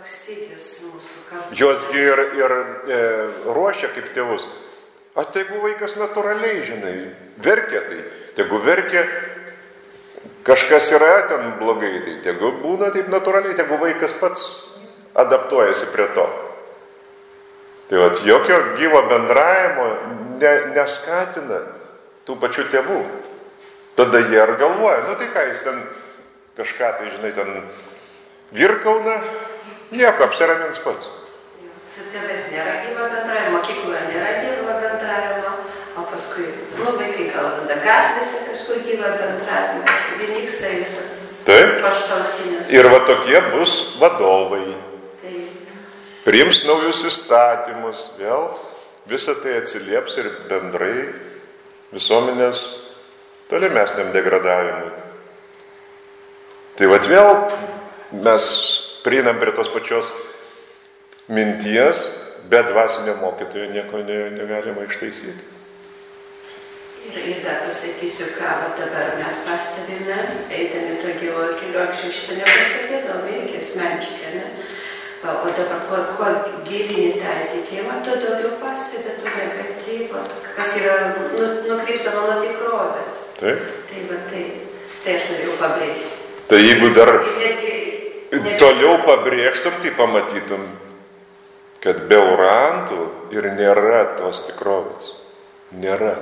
toks stygius mūsų kartu. Josgi ir, ir e, ruošia kaip tėvus. O tegu vaikas natūraliai, žinai, verkia tai. Tegu verkia, kažkas yra ten blogai, tai tegu būna taip natūraliai, tegu vaikas pats adaptuojasi prie to. Tai vat, jokio gyvo bendravimo ne, neskatina tų pačių tėvų. Tada jie ir galvoja, nu tai ką jis ten kažką, tai žinai, ten virkauna, nieko, apsiramins pats. Su tėvais nėra gyvo bendravimo, mokykloje nėra gyvo bendravimo, o paskui, nu, vaikai kalbanda gatvėse kažkur gyvo bendravimo, vynyksta visas pašaltinis. Ir va tokie bus vadovai. Taip. Priims naujus įstatymus, vėl visą tai atsilieps ir bendrai visuomenės tolimesniam degradavimui. Tai vat vėl mes prieinam prie tos pačios minties, be dvasinio mokytojo nieko ne, negalima ištaisyti. Ir, ir dar pasakysiu, ką va dabar mes pastebime, eidami to gyvojo keliu, anksčiau šitą nepastebėdom, irgi asmeniškai, ne? Va, o dabar, kuo, kuo gilini tą tikėjimą, to daugiau pastebė tų negatyvų, kas yra nu, nukrypstama nuo tikrovės. Taip. Tai va, tai, tai aš norėjau pabrėžti. Tai jeigu dar netgi, netgi... toliau pabrėžtum, tai pamatytum, kad be urantų ir nėra tos tikrovės. Nėra.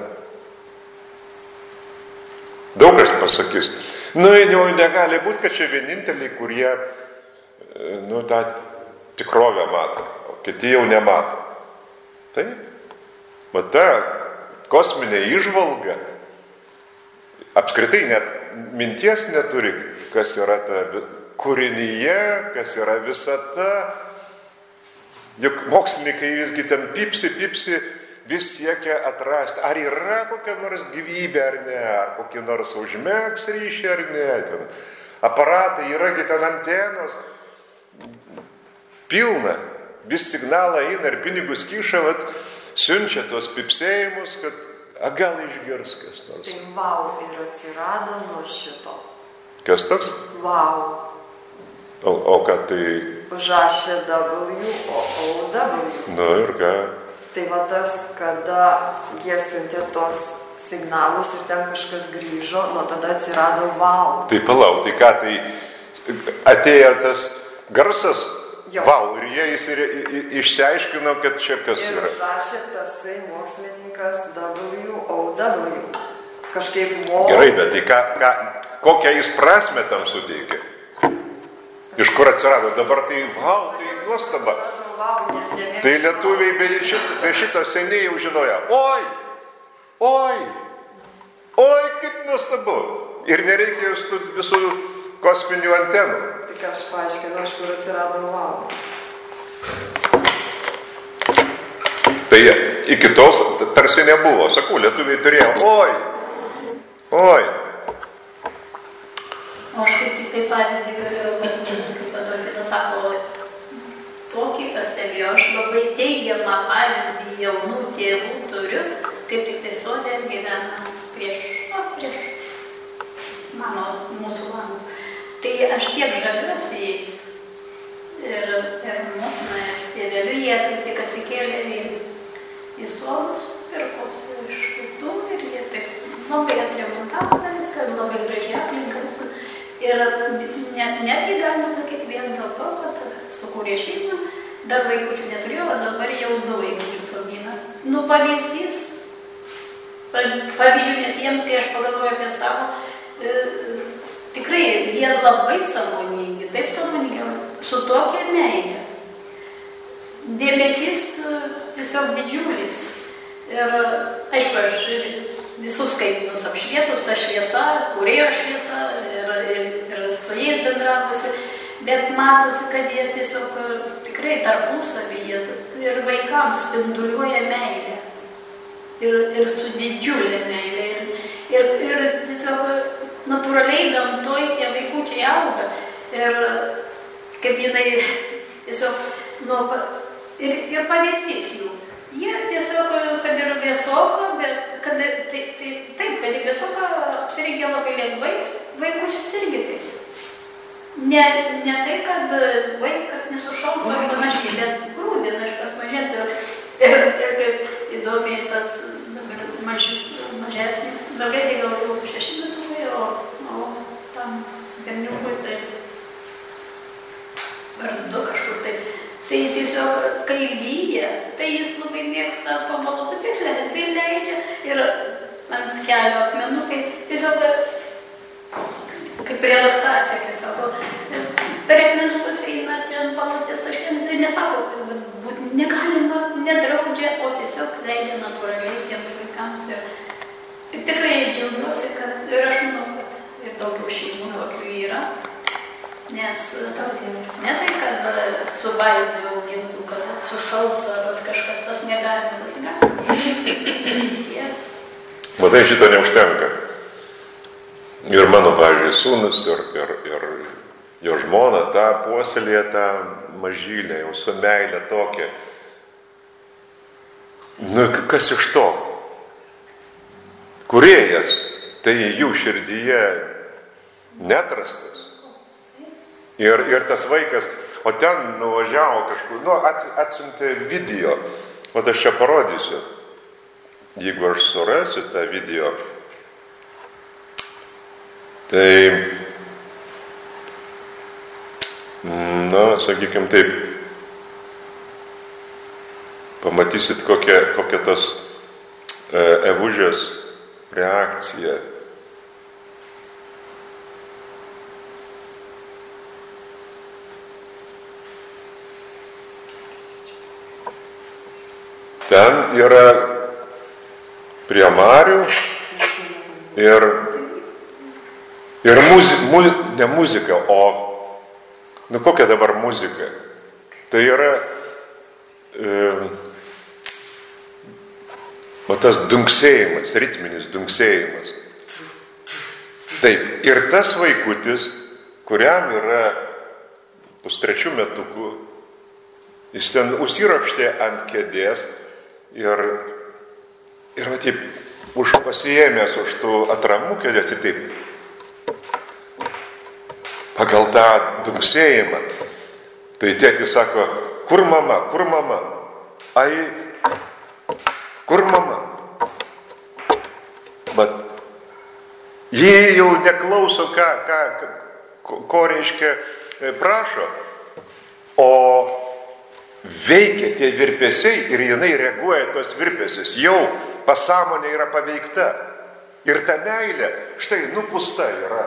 Daug kas pasakys. Nu, jau negali būti, kad čia vieninteliai, kurie nu, tą tikrovę mato, o kiti jau nemato. Taip. Bet ta kosminė įžvalga apskritai net minties neturi, kas yra ta kūrinyje, kas yra visata. Juk mokslininkai visgi ten pipsi, pipsi, vis siekia atrasti, ar yra kokia nors gyvybė ar ne, ar kokie nors užmegs ryšį ar ne. Ten aparatai, yragi ten antenos, pilna, vis signalą eina ir pinigus kyša, vat, siunčia tuos pipsėjimus, kad a gal išgirs kas nors. Tai vau ir atsirado nuo šito. Kas toks? Vau. O, o ką tai? Užrašė W, o O W. Nu ir ką? Tai va tas, kada jie siuntė tos signalus ir ten kažkas grįžo, nuo tada atsirado vau. Tai palauk, tai ką, tai atėjo tas garsas jo. Vau ir jie jis ir išsiaiškino, kad čia kas ir yra. Ir užrašė tasai mokslininkas W, O W. Kažkaip vau. Gerai, bet tai ką, ką, kokią jis prasmę tam suteikė? Iš kur atsirado? Dabar tai vau, tai nuostaba. Tai lietuviai be šito, be šito seniai jau žinojo. Oi, oi, oi, kaip nuostabu. Ir nereikia visų kosminių antenų. Tik aš paaiškinu, iš kur atsirado vau. Tai iki tos tarsi nebuvo. Sakau, lietuviai turėjo. Oi, oi. O aš kaip tik tai pavyzdį galiu, kaip Adolfina sako, tokį pastebėjau, aš labai teigiamą pavyzdį jaunų tėvų turiu, kaip tik tai sodė gyvena prieš, o, prieš mano, mūsų langų. Tai aš tiek žaviuosi jais ir, ir motina, ir tėveliu, jie kaip tik atsikėlė į, į suolus ir kosu iš kitų ir jie taip labai atremontavo viską, labai gražiai aplinką viską. Ir net, netgi galima sakyti vien dėl to, kad sukūrė šeimą, dar vaikučių neturėjo, o dabar jau du vaikučius augina. Nu, pavyzdys, pavyzdžių net jiems, kai aš pagalvoju apie savo, e, tikrai jie labai sąmoningi, taip sąmoningi, su tokia meilė. Dėmesys tiesiog didžiulis. Ir aišku, aš visus kaimynus apšvietus, ta šviesa, kūrėjo šviesa ir, ir, ir su jais bendravusi, bet matosi, kad jie tiesiog tikrai tarpusavyje ir vaikams spinduliuoja meilę. Ir, ir su didžiulė meilė. Ir, ir, ir tiesiog natūraliai gamtoj tie vaikučiai auga. Ir kaip jinai tiesiog, nu, ir, ir pavyzdys jų. Jie tiesiog, kad ir vėsoka, bet kad, tai, tai, taip, kad ir vėsoka apsirengė labai lengvai, vaikučius irgi taip. Ne, ne tai, kad vaikas nesušaltų ar panašiai, bet grūdina iš pat mažens. Ir, ir kaip įdomiai tas dabar maž, mažesnis, dabar tai gal jau šeši metai, o, o tam berniukui tai ar du kažkur tai. Tai tiesiog, kai lyja, tai jis labai mėgsta pamaloti cikslę, tai leidžia ir ant kelio akmenukai tiesiog kaip relaksacija, kai sako, per akmenukus eina čia ant palotės taškėmis, tai nesako, kad būt negalima, nedraudžia, o tiesiog leidžia natūraliai tiems vaikams. Ir, ir tikrai džiaugiuosi, kad ir aš manau, kad ir daugiau šeimų tokių yra. Nes ne tai, kad su baimiu augintų, kad sušals ar kažkas tas negalima, bet negalima. Yeah. Matai, šito neužtenka. Ir mano, pavyzdžiui, sūnus ir, ir, ir jo žmona tą puoselėje tą mažylę, jau su meilė tokia. Nu, kas iš to? Kūrėjas, tai jų širdyje netrastas. Ir, ir tas vaikas, o ten nuvažiavo kažkur, nu, at, atsiuntė video, o aš čia parodysiu. Jeigu aš surasiu tą video, tai, na, sakykim taip, pamatysit kokią, kokią tos e, Evužės reakcija. Ten yra prie marių ir, ir muzi, mu, ne muzika, o, nu kokia dabar muzika? Tai yra e, o tas dunksėjimas, ritminis dunksėjimas. Taip, ir tas vaikutis, kuriam yra pustrečių metukų, jis ten užsiropštė ant kėdės, Ir, ir va taip, už pasiėmęs už tų atramų kėdės ir taip, pagal tą dunksėjimą, tai tėtis sako, kur mama, kur mama, ai, kur mama. Bet jie jau neklauso, ką, ką, ko reiškia prašo, o veikia tie virpesiai ir jinai reaguoja tos virpesius. Jau pasąmonė yra paveikta. Ir ta meilė, štai, nupusta yra.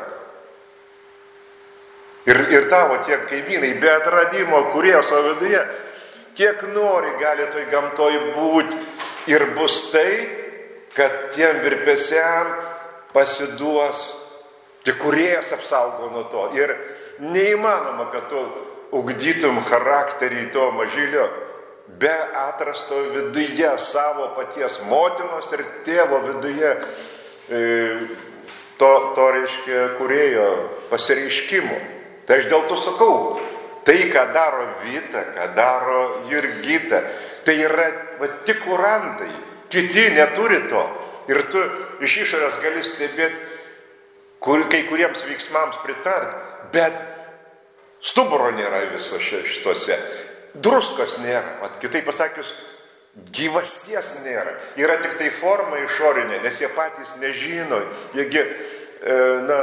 Ir, ir tavo tie kaimynai be atradimo, kurie savo viduje, kiek nori gali toj gamtoj būti. Ir bus tai, kad tiem virpesiam pasiduos, tik kuriejas apsaugo nuo to. Ir neįmanoma, kad tu ugdytum charakterį to mažylio be atrasto viduje savo paties motinos ir tėvo viduje e, to, to reiškia kūrėjo pasireiškimo. Tai aš dėl to sakau, tai, ką daro Vita, ką daro Jurgita, tai yra va, tik kurantai, kiti neturi to. Ir tu iš išorės gali stebėti, kur, kai kuriems veiksmams pritart, bet stuburo nėra viso šitose. Druskos nėra. Vat, kitaip pasakius, gyvasties nėra. Yra tik tai forma išorinė, nes jie patys nežino. Jiegi, e, na,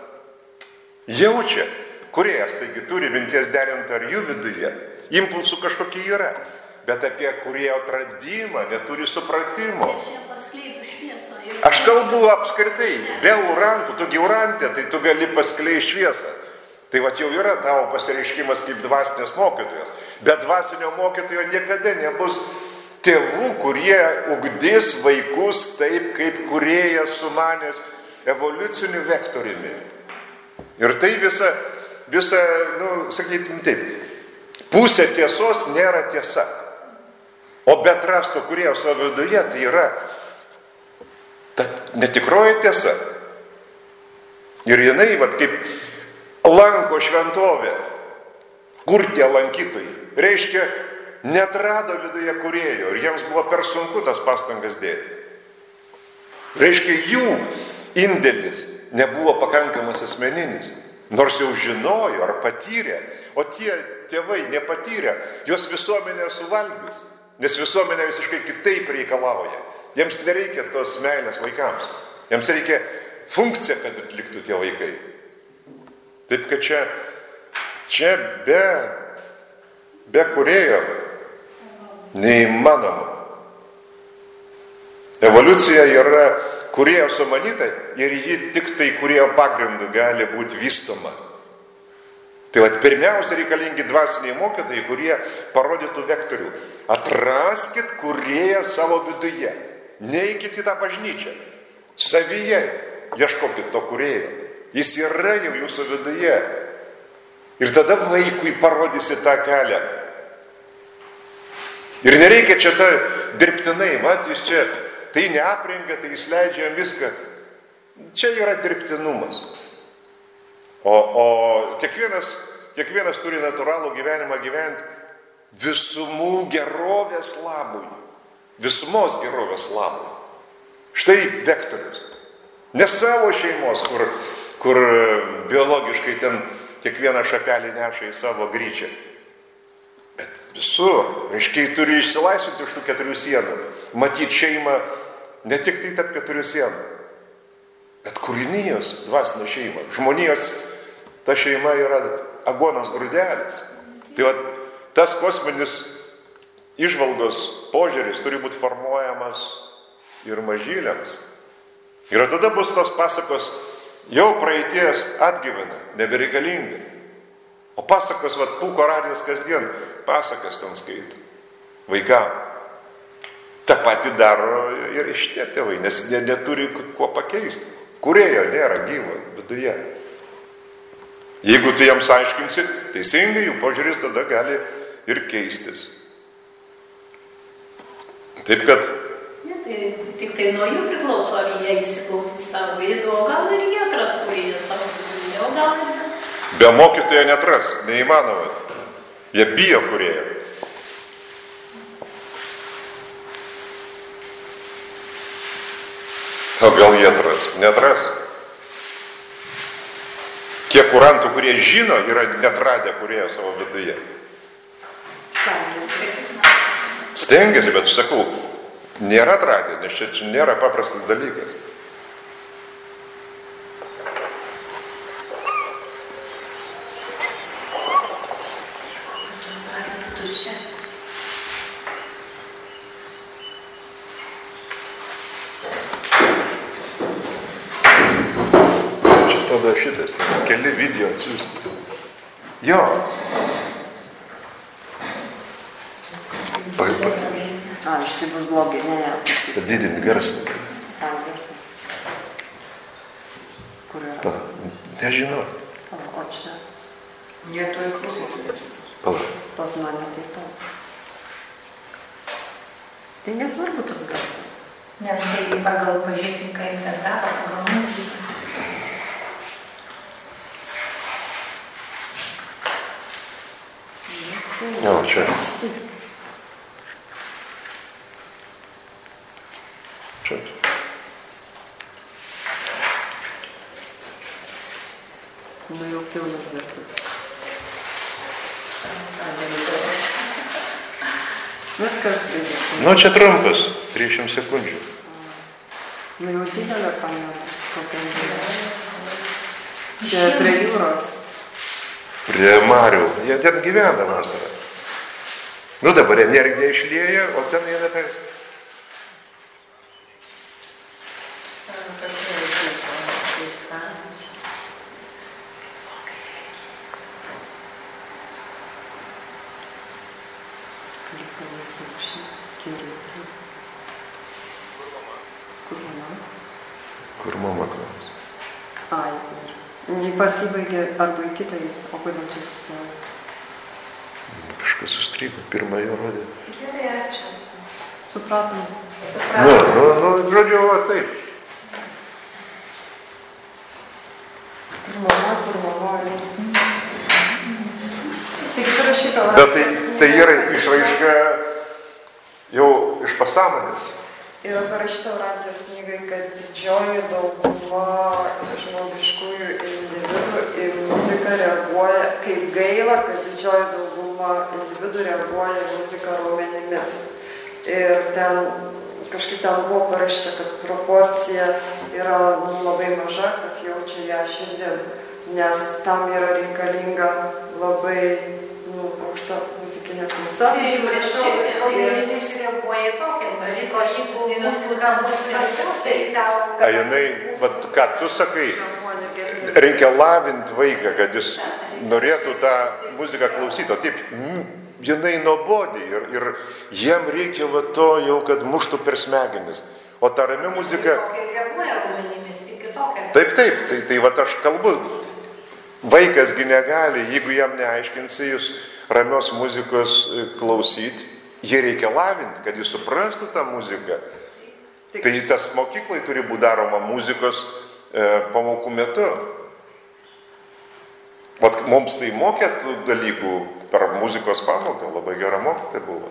jaučia. Kūrėjas, taigi, turi minties derinti ar jų viduje. Impulsų kažkokie yra. Bet apie kūrėjo atradimą neturi supratimo. Aš kalbu apskritai, be urantų. Tu gi urantė, tai tu gali paskleisti šviesą. Tai va jau yra tavo pasireiškimas kaip dvasinės mokytojas. Bet dvasinio mokytojo niekada nebus tėvų, kurie ugdys vaikus taip, kaip kūrėjas sumanės evoliuciniu vektoriumi. Ir tai visa, visa, nu, sakytum taip, pusė tiesos nėra tiesa. O be atrasto kūrėjo savo viduje, tai yra ta netikroji tiesa. Ir jinai, vat kaip lanko šventovė. Kur tie lankytojai? Reiškia, neatrado viduje kūrėjo ir jiems buvo per sunku tas pastangas dėti. Reiškia, jų indėlis nebuvo pakankamas asmeninis. nors jau žinojo ar patyrė, o tie tėvai nepatyrė, juos visuomenė suvalgys, nes visuomenė visiškai kitaip reikalauja. Jiems nereikia tos meilės vaikams, jiems reikia funkciją, kad atliktų tie vaikai. Taip kad čia, čia be, be kūrėjo neįmanoma. Evoliucija yra kūrėjo sumanyta ir ji tik tai kūrėjo pagrindu gali būti vystoma. Tai vat pirmiausia reikalingi dvasiniai mokytojai, kurie parodytų vektorių. Atraskit kūrėją savo viduje. Neikit į tą bažnyčią. Savyje ieškokit to kūrėjo. Jis yra jau jūsų viduje. Ir tada vaikui parodysi tą kelią. Ir nereikia čia tą dirbtinai, mat, jis čia tai neaprengia, tai jis leidžia viską. Čia yra dirbtinumas. O, o kiekvienas, kiekvienas turi natūralų gyvenimą gyventi visumų gerovės labui. Visumos gerovės labui. Štai vektorius. Ne savo šeimos, kur, kur biologiškai ten kiekvieną šapelį neša į savo gryčią. Bet visur. Reiškia, turi išsilaisvinti iš tų keturių sienų. Matyti šeimą ne tik tai tarp keturių sienų, bet kūrinijos dvasinė šeima. Žmonijos ta šeima yra agonos grūdelis. Tai va, tas kosminis įžvalgos požiūris turi būti formuojamas ir mažyliams. Ir tada bus tos pasakos jau praeities atgyvena, nebereikalinga. O pasakos, vat, Pūko radijas kasdien pasakas ten skaito vaikam. Ta pati daro ir šitie tėvai, nes ne, neturi kuo pakeisti. Kūrėjo nėra gyvo viduje. Jeigu tu jiems aiškinsi, teisingai jų požiūris tada gali ir keistis. Taip kad... Ne, tai tik tai nuo jų priklauso, ar jie įsiklausys savo vidų, o gal ir jie atras kūrėją savo vidų, o gal ir ne. Be mokytojo netras, neįmanoma. Jie bijo kūrėjo. O gal jie atras? Netras. Kiek kurantų, kurie žino, yra netradę kūrėjo savo viduje. Stengiasi, bet aš sakau, nėra atradę, nes čia, čia nėra paprastas dalykas. Čia atrodo šitas, keli video atsiųsti. Jo. A, iš tai bus blogai, ne, ne. Padidinti garsą. A, garsą. Kur yra? Pa, nežinau. O, o čia. Jie to įklausyti. Pala. Pas mane taip pat. Tai nesvarbu tas garsas. Ne, tai pagal pažiūrėsim, ką integravo, pagal muziką. Jo, čia. Čia. Nu jau pilnas garsas. Viskas reikia. Nu, čia trumpas, trisdešimt sekundžių. Nu jau didelė kamera. Čia prie jūros. Prie marių. Jie ten gyvena vasarą. Nu dabar energija išlieja, o ten jie netais. Kur mama klaus? Ai, ir. Jį pasibaigė arba į kitą, o kodėl čia sustojo? Kažkas sustrigo, pirmą jo rodė. Gerai, ačiū. Supratom. Nu, Supratom. nu, nu, žodžiu, o taip. Kur mama, kur mama. Tai kaip rašyta? Bet tai, tai yra išraiška jau iš pasąmonės. Yra parašyta Eurantijos knygai, kad didžioji dauguma žmogiškųjų individų į muziką reaguoja, kaip gaila, kad didžioji dauguma individų reaguoja į muziką raumenimis. Ir ten kažkaip ten buvo parašyta, kad proporcija yra nu, labai maža, kas jaučia ją šiandien, nes tam yra reikalinga labai nu, aukšta muzikinė klausa. Raumenimis reaguoja tokia muzika, jeigu muzika bus kartu, tai tau... A jinai, vat, ką tu sakai, reikia lavinti vaiką, kad jis norėtų tą muziką klausyti, o taip, mm, jinai nuobodi ir, ir jiem reikia va to jau, kad muštų per smegenis. O ta rami muzika... Taip, taip, tai, tai va aš kalbu, vaikasgi negali, jeigu jam neaiškinsi, jis ramios muzikos klausyti, jį reikia lavinti, kad jis suprastų tą muziką. Tai tas mokyklai turi būti daroma muzikos e, pamokų metu. Vat mums tai mokė tų dalykų per muzikos pamoką, labai gera mokytoja buvo.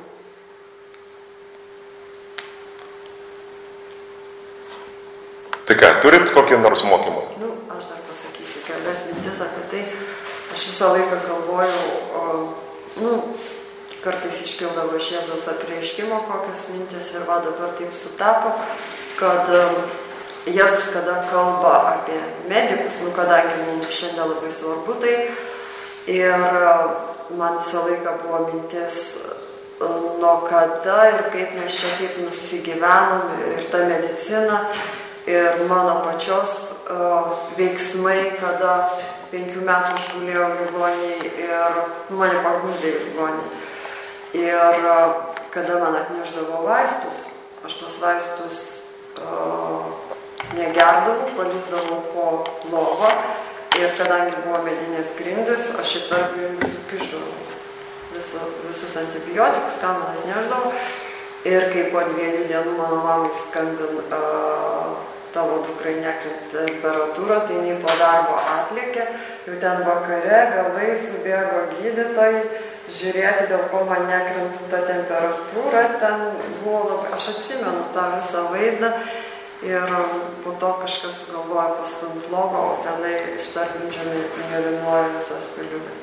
Tai ką, turit kokį nors mokymą? Nu, aš dar pasakysiu kelias mintis apie tai. Aš visą laiką galvojau, o, nu, kartais iškildavo iš Jėzaus apreiškimo kokios mintis ir va dabar taip sutapo, kad Jėzus kada kalba apie medikus, nu kadangi mums šiandien labai svarbu tai, ir man visą laiką buvo mintis, nuo kada ir kaip mes čia taip nusigyvenom ir ta medicina ir mano pačios uh, veiksmai, kada penkių metų aš gulėjau ligoninėj ir nu, mane paguldė į ligoninę. Ir kada man atneždavo vaistus, aš tos vaistus uh, negerdavau, palisdavau po lovą ir kadangi buvo medinės grindys, aš šitą grindį sukišdavau visu, visus antibiotikus, ką man atneždavau. Ir kai po dviejų dienų mano mamai skambin, uh, tavo dukrai nekrenta temperatūra, tai jinai po darbo atlėkė, jau ten vakare vėlai subėgo gydytojai, žiūrėti, dėl ko man nekrenta ta temperatūra, ten buvo labai, aš atsimenu tą visą vaizdą ir po to kažkas sugalvojo pastumt lovą, o tenai ištarbindžiami mėlynuoja visas piliukai.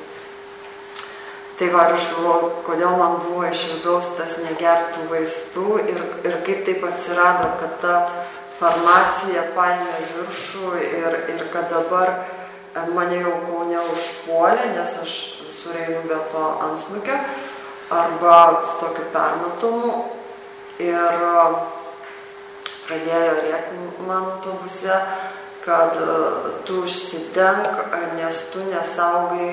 Tai va, aš galvoju, kodėl man buvo iš vidaus tas negertų vaistų ir, ir kaip taip atsirado, kad ta farmacija paėmė viršų ir, ir kad dabar mane jau Kaune užpuolė, nes aš visur einu be to antsnukio arba su tokiu permatomu ir pradėjo rėkti man autobuse, kad tu užsidenk, nes tu nesaugai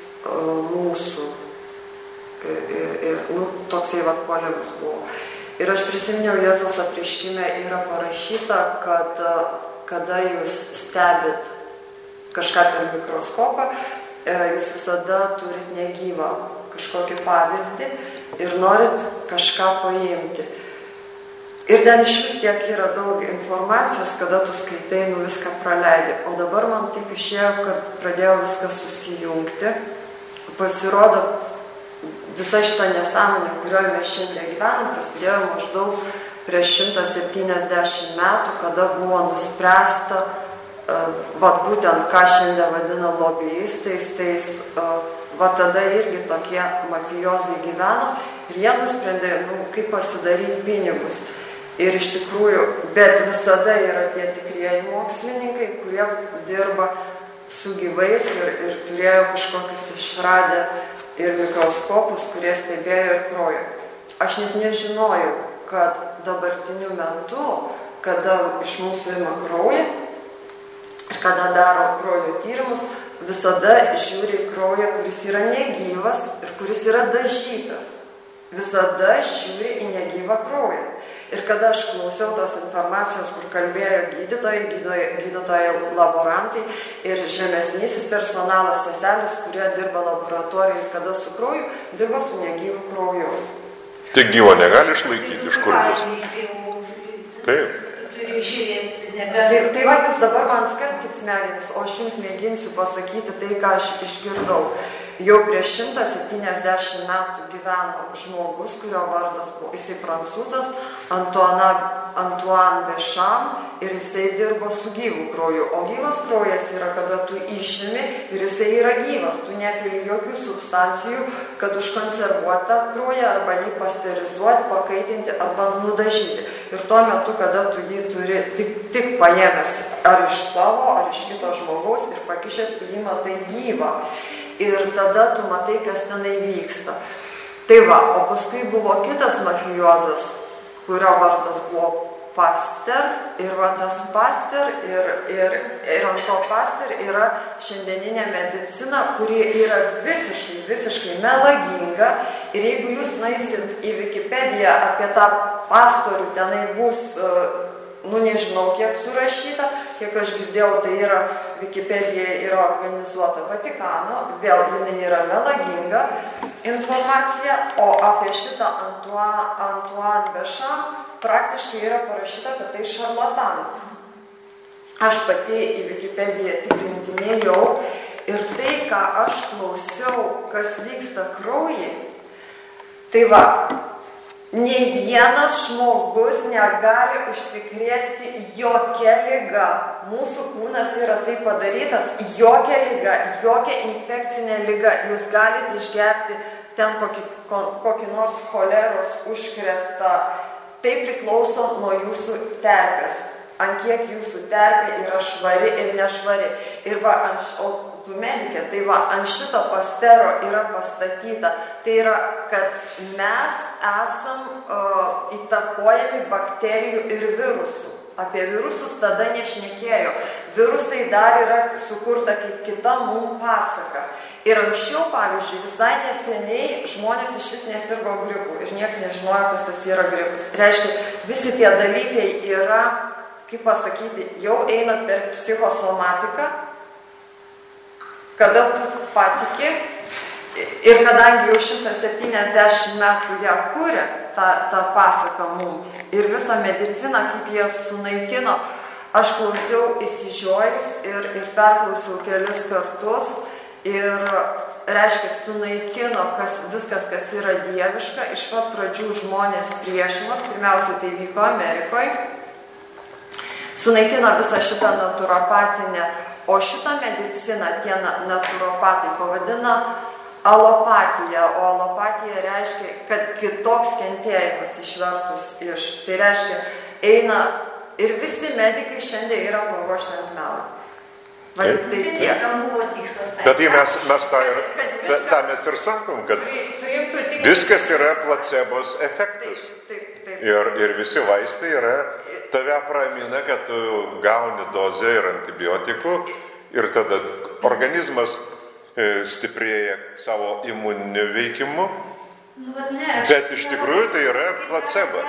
mūsų. Ir, ir nu, toksai vat puolimas buvo. Ir aš prisiminiau, Jėzaus apreiškime yra parašyta, kad kada jūs stebit kažką per mikroskopą, jūs visada turit negyvą kažkokį pavyzdį ir norit kažką paimti. Ir ten iš vis tiek yra daug informacijos, kada tu skaitai, nu viską praleidi. O dabar man taip išėjo, kad pradėjau viską susijungti. Pasirodo, visa šita nesąmonė, kurioje mes šiandien gyvenam, prasidėjo maždaug prieš šimtą septyniasdešimt metų, kada buvo nuspręsta, va būtent ką šiandien vadina lobbyistais, tais, va tada irgi tokie mafijozai gyveno ir jie nusprendė, nu, kaip pasidaryti pinigus. Ir iš tikrųjų, bet visada yra tie tikrieji mokslininkai, kurie dirba su gyvais ir, ir turėjo kažkokius išradę ir mikroskopus, kurie stebėjo ir kraują. Aš net nežinojau, kad dabartiniu metu, kada iš mūsų ima kraują ir kada daro kraujo tyrimus, visada žiūri kraują, kuris yra negyvas ir kuris yra dažytas. Visada žiūri į negyvą kraują. Ir kada aš klausiau tos informacijos, kur kalbėjo gydytojai, gydytojai laborantai ir žemesnysis personalas, seselis, kurie dirba laboratorijai, kada su krauju, dirba su negyvu krauju. Tik gyvo negali išlaikyti, iš kur bus. Taip. Tai, tai va, jūs dabar man skelbkit smegenis, o aš jums mėginsiu pasakyti tai, ką aš išgirdau. jau prieš šimtą septyniasdešimt metų gyveno žmogus, kurio vardas buvo, jisai prancūzas, Antoine, Antoine Béchamp, ir jisai dirbo su gyvu krauju. O gyvas kraujas yra, kada tu išimi ir jisai yra gyvas, tu nepili jokių substancijų, kad užkonservuoti tą kraują arba jį pasterizuoti, pakaitinti arba nudažyti. Ir tuo metu, kada tu jį turi tik, tik paėmęs ar iš savo, ar iš kito žmogaus ir pakišęs, tu jį matai gyvą. Ir tada tu matai, kas tenai vyksta. Tai va, o paskui buvo kitas mafiozas, kurio vardas buvo Pasteur, ir va tas Pasteur, ir, ir, ir ant to Pasteur yra šiandieninė medicina, kuri yra visiškai, visiškai melaginga. Ir jeigu jūs nueisit į Wikipediją apie tą pastorių, tenai bus, nu nežinau, kiek surašyta, kiek aš girdėjau, tai yra Wikipedija yra organizuota Vatikano, vėl jinai yra melaginga informacija, o apie šitą Antoine, Antoine Béchamp praktiškai yra parašyta, kad tai šarlatanas. Aš pati į Wikipediją tikrintinėjau ir tai, ką aš klausiau, kas vyksta kraujai, tai va, nei vienas žmogus negali užsikrėsti jokia liga. Mūsų kūnas yra taip padarytas, jokia liga, jokia infekcinė liga. Jūs galite išgerti ten kokį, kokį nors choleros užkrėstą. Tai priklauso nuo jūsų terpės. Ant kiek jūsų terpė yra švari ir nešvari. Ir va, ant, o tu medikė, tai va, ant šito Pasteuro yra pastatyta. Tai yra, kad mes esam uh, įtakojami bakterijų ir virusų. Apie virusus tada nešnekėjo. Virusai dar yra sukurta kaip kita mum pasaka. Ir anksčiau, pavyzdžiui, visai neseniai žmonės iš vis nesirgo gripu. Ir nieks nežinojo, kas tas yra gripas. Reiškia, visi tie dalykai yra, kaip pasakyti, jau eina per psichosomatiką, kada tu patiki. Ir kadangi jau šimtas septyniasdešimt metų ją kūrė, tą, tą pasaką mum, ir visą mediciną, kaip jie sunaikino, aš klausiau įsižiojus ir, ir perklausiau kelis kartus ir, reiškia, sunaikino kas, viskas, kas yra dieviška. Iš pat pradžių žmonės priešinos, pirmiausia, tai vyko Amerikoje, sunaikino visą šitą naturopatinę, o šitą mediciną tie naturopatai pavadina alopatija, o alopatija reiškia, kad kitoks kentėjimas išvertus iš. Tai reiškia, eina ir visi medikai šiandien yra paruošti ant melo. Va tik tai tiek. Bet tai mes, mes tą, ir, tą mes ir sakom, kad viskas yra placebos efektas. Ir, ir visi vaistai yra, tave pramina, kad tu gauni dozę ir antibiotikų ir tada organizmas stiprėja savo imuniniu veikimu, nu, bet, ne, bet iš tikrųjų tai yra placebo.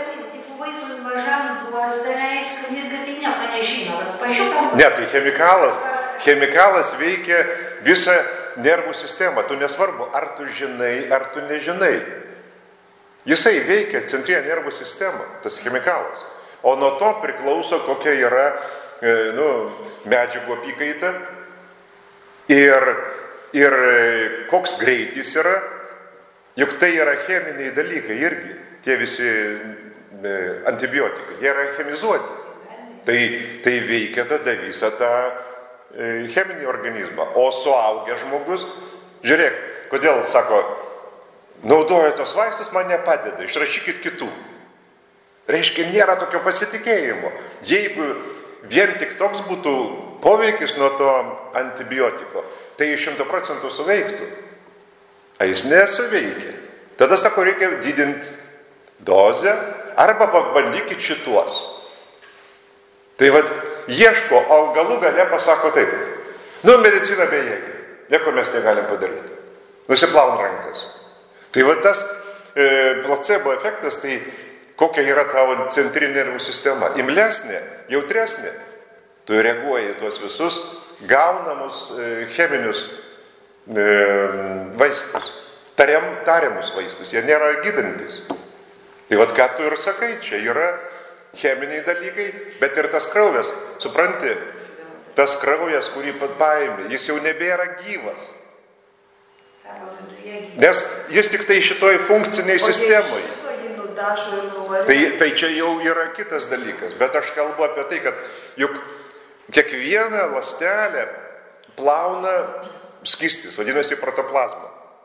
Ne, tai chemikalas, chemikalas veikia visą nervų sistemą. Tu nesvarbu, ar tu žinai, ar tu nežinai. Jisai veikia centrinę nervų sistemą, tas chemikalas. O nuo to priklauso, kokia yra nu, medžiagų apykaita ir Ir koks greitis yra, juk tai yra cheminiai dalykai irgi, tie visi antibiotikai, jie yra chemizuoti. Tai, tai veikia tada visą tą cheminį organizmą. O suaugęs žmogus, žiūrėk, kodėl, sako, naudoja tos vaistus, man nepadeda, išrašykit kitų. Reiškia, nėra tokio pasitikėjimo. Jeigu vien tik toks būtų poveikis nuo to antibiotiko, tai šimta procentų suveiktų. A jis nesuveikia. Tada, sako, reikia didinti dozę arba pabandykit šituos. Tai vad, ieško, o galų gale pasako taip. Nu, medicina bejėgė. Nieko mes negalim padaryti. Nusiplaun rankas. Tai vad tas e, placebo efektas, tai kokia yra tavo centrinė nervų sistema. Imlesnė, jautresnė. Tu reaguoji tuos visus gaunamus e, cheminius e, vaistus, tariam, tariamus vaistus, jie nėra gydantis. Tai vat ką tu ir sakai, čia yra cheminiai dalykai, bet ir tas kraujas, supranti, tas kraujas, kurį paėmė, jis jau nebėra gyvas. Nes jis tik tai šitoj funkciniai sistemai. Tai, tai čia jau yra kitas dalykas. Bet aš kalbu apie tai, kad juk kiekviena ląstelė plauna skystis, vadinasi protoplazma.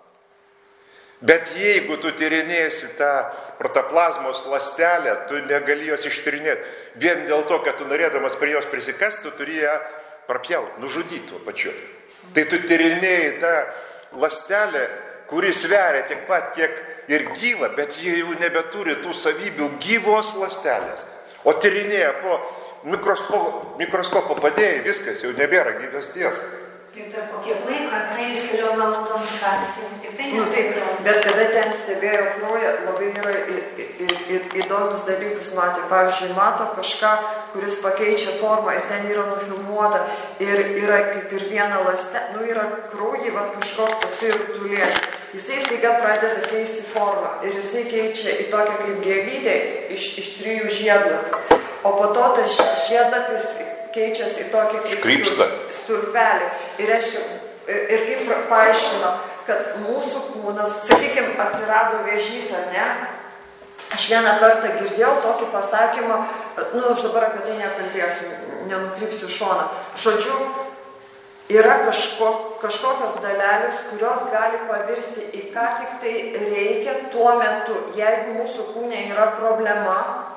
Bet jeigu tu tyrinėsi tą protoplazmos ląstelę, tu negali jos ištyrinėti. Vien dėl to, kad tu norėdamas prie jos prisikasti, tu turi ją prapjauti, nužudyti tuo pačiu. Tai tu tyrinėjai tą ląstelę, kuri sveria tiek pat, kiek ir gyva, bet jie jau nebeturi tų savybių gyvos ląstelės. O tyrinėja po mikroskopo, mikroskopo padėjai, viskas, jau nebėra gyvasties. Ir dar po kiek laiko, praėjus keliom valandom, tik tai nu, taip, bet kada ten stebėjo kraują, labai yra įdomus dalykus matė. Pavyzdžiui, mato kažką, kuris pakeičia formą ir ten yra nufilmuota ir yra kaip ir viena ląstelė, nu yra kraujai, va kažkoks toksai rutulėlis. Jisai staiga pradeda keisti formą ir jisai keičia į tokią kaip gėlytę iš, iš trijų žiedlapių. O po to tas žiedlapis keičiasi į tokią kaip Krypsta. stulpelį. Ir, reiškia, ir kaip paaiškino, kad mūsų kūnas, sakykime, atsirado vėžys, ar ne? Aš vieną kartą girdėjau tokį pasakymą, nu, aš dabar apie tai nekalbėsiu, nenukrypsiu šoną. Žodžiu, yra kažko, kažkokios dalelės, kurios gali pavirsti į ką tik tai reikia tuo metu. Jeigu mūsų kūne yra problema,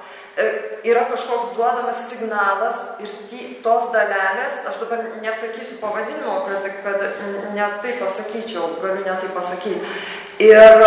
yra kažkoks duodamas signalas ir tos dalelės, aš dabar nesakysiu pavadinimo, kad, kad ne tai pasakyčiau, galiu ne tai pasakyti. Ir,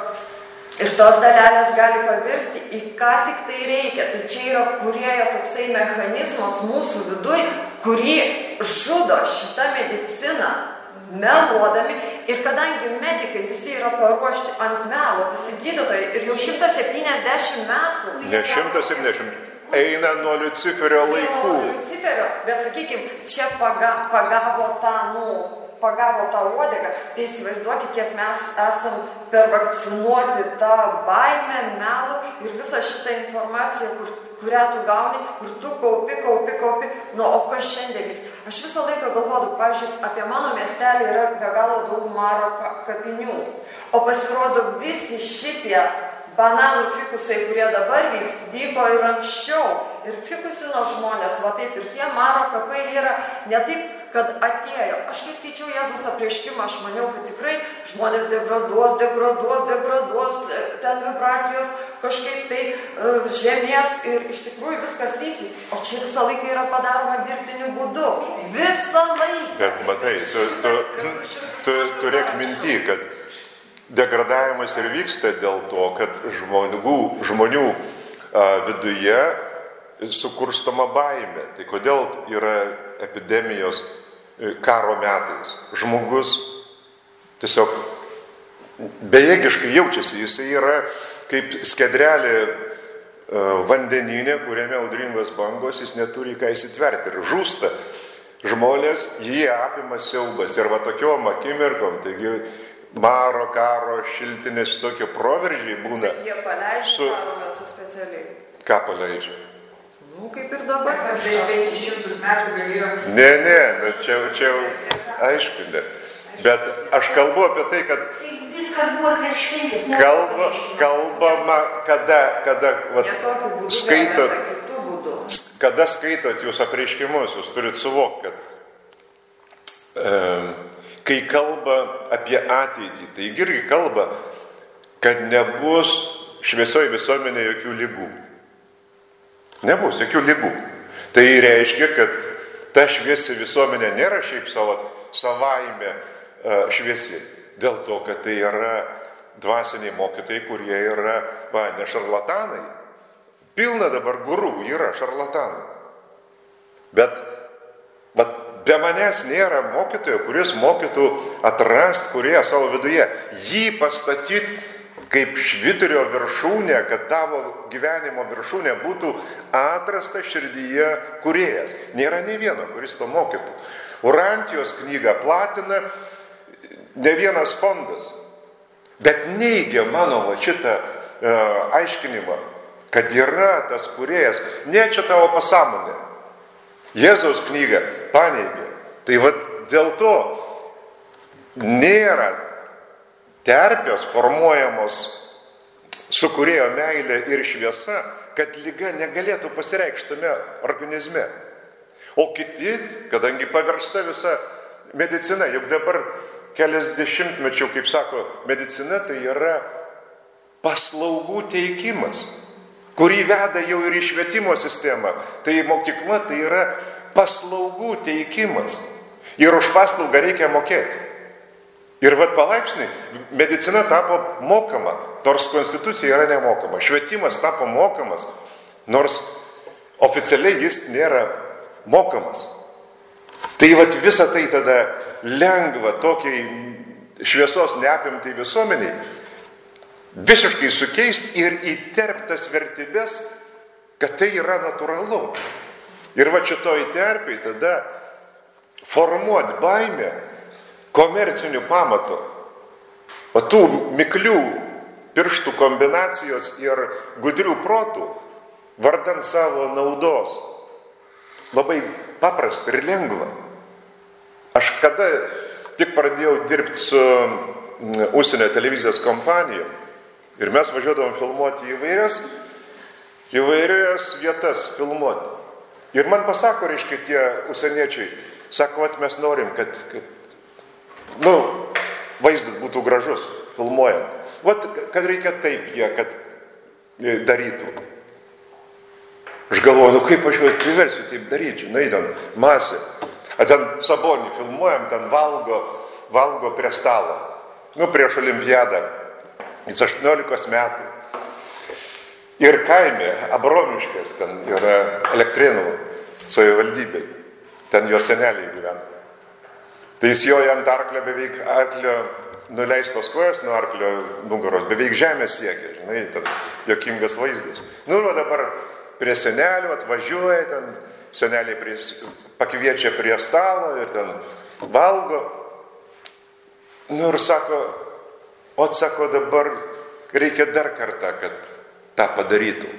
ir tos dalelės gali pavirsti į ką tik tai reikia. Tai čia yra kūrėjo toksai mechanizmas mūsų viduj, kurį žudo šitą mediciną meluodami. Ir kadangi medikai visi yra paruošti ant melo, visi gydytojai, ir jau šimtas septyniasdešimt metų. Ne šimtas septyniasdešimt, eina nuo Liuciferio laikų. Nuo Liuciferio, bet sakykime, čia paga, pagavo tą, nu, pagavo tą uodegą. Tai įsivaizduokit, kiek mes esam pervakcinuoti tą baimę, melų ir visą šitą informaciją, kur, kurią tu gauni, kur tu kaupi, kaupi, kaupi. Nu, o kas šiandien vyks? Aš visą laiką galvodavau, pavyzdžiui, apie mano miestelį yra be galo daug maro kapinių. O pasirodo, visi šitie bananų fikusai, kurie dabar vyks, vyko ir anksčiau. Ir fikusino žmonės, va taip, ir tie maro kapai yra ne taip, kad atėjo. Aš kai skaičiau Jėzus apreiškimą, aš maniau, kad tikrai žmonės degraduos, degraduos, degraduos, ten vibracijos kažkaip tai uh, žemės ir iš tikrųjų viskas vystys. O čia visą laiką yra padaroma dirbtiniu būdu. Visą laiką. Bet matai, tu, tu, tu turėk minty, kad degradavimas ir vyksta dėl to, kad žmonių, žmonių a, viduje sukurstoma baimė. Tai kodėl yra epidemijos karo metais? Žmogus tiesiog bejėgiškai jaučiasi, jisai yra kaip skedrelė e, vandeninė, kuriame audringos bangos, jis neturi ką įsitverti ir žūsta. Žmonės jį apima siaubas ir va tokiom akimirkom, taigi maro, karo, šiltinės, tokie proveržiai būna. Bet jie paleidžia su... karo metu specialiai. Ką paleidžia? Nu, kaip ir dabar. Prieš penkis šimtus metų galėjo... Ne, ne, čia, čia aišku, ne. Bet aš kalbu apie tai, kad viskas buvo prieš šventės. Kalba, kalbama, kada, kada vat, skaitot, kada skaitot jūs apreiškimus, jūs turit suvokti, kad e, kai kalba apie ateitį, tai irgi kalba, kad nebus šviesoj visuomenė jokių ligų. Nebus jokių ligų. Tai reiškia, kad ta šviesi visuomenė nėra šiaip savo, savaime e, šviesi. Dėl to, kad tai yra dvasiniai mokytojai, kurie yra, va, ne šarlatanai. Pilna dabar gurų yra šarlatanai. Bet, bet be manęs nėra mokytojo, kuris mokytų atrast kurėją savo viduje. Jį pastatyti kaip švyturio viršūnė, kad tavo gyvenimo viršūnė būtų atrasta širdyje kurėjas. Nėra nei vieno, kuris to mokytų. Urantijos knygą platina ne vienas fondas, bet neigia mano va, šitą e, aiškinimą, kad yra tas kūrėjas, ne čia tavo pasąmonė. Jėzaus knygą paneigė. Tai va dėl to nėra terpės formuojamos su kūrėjo meilė ir šviesa, kad liga negalėtų pasireikšti tame organizme. O kiti, kadangi paversta visa medicina, juk dabar kelias dešimtmečių, kaip sako, medicina tai yra paslaugų teikimas, kurį veda jau ir į švietimo sistemą. Tai mokykla tai yra paslaugų teikimas. Ir už paslaugą reikia mokėti. Ir vat palaipsniui medicina tapo mokama, nors konstitucija yra nemokama. Švietimas tapo mokamas, nors oficialiai jis nėra mokamas. Tai vat visą tai tada lengva tokiai šviesos neapimtai visuomeniai visiškai sukeisti ir įterptas vertybės, kad tai yra natūralu. Ir va šitoj terpiai tada formuoti baimę komercinių pamatų. O tų miklių pirštų kombinacijos ir gudrių protų vardant savo naudos labai paprasta ir lengva. Aš kada tik pradėjau dirbti su užsienio televizijos kompanijom ir mes važiuodavom filmuoti įvairias, įvairias vietas filmuoti. Ir man pasako, reiškia, tie užsieniečiai, sako, at mes norim, kad, kad nu, vaizdas būtų gražus, filmuojant. Vat, kad reikia taip jie, kad darytų. Aš galvoju, nu kaip aš juos priversiu taip daryti, nu, ten masė. A ten Sabonį filmuojam, ten valgo, valgo prie stalo. Nu, prieš olimpiadą. Jis aštuoniolikos metų. Ir kaime, Abromiškės, ten yra Elektrėnų savivaldybė. Ten jo seneliai gyvena. Tai jis joja ant arklio, beveik arklio nuleistos kojas nuo arklio nugaros, beveik žemė siekia, žinai, ten jokingas vaizdas. Nu, va dabar prie senelių atvažiuoja, ten seneliai prie, pakviečia prie stalo ir ten valgo. Nu ir sako, o sako, dabar reikia dar kartą, kad tą padarytų.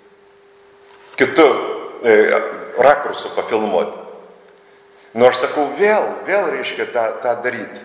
Kitu e, rakursu pafilmuoti. Nu aš sakau, vėl, vėl reiškia tą, tą daryti.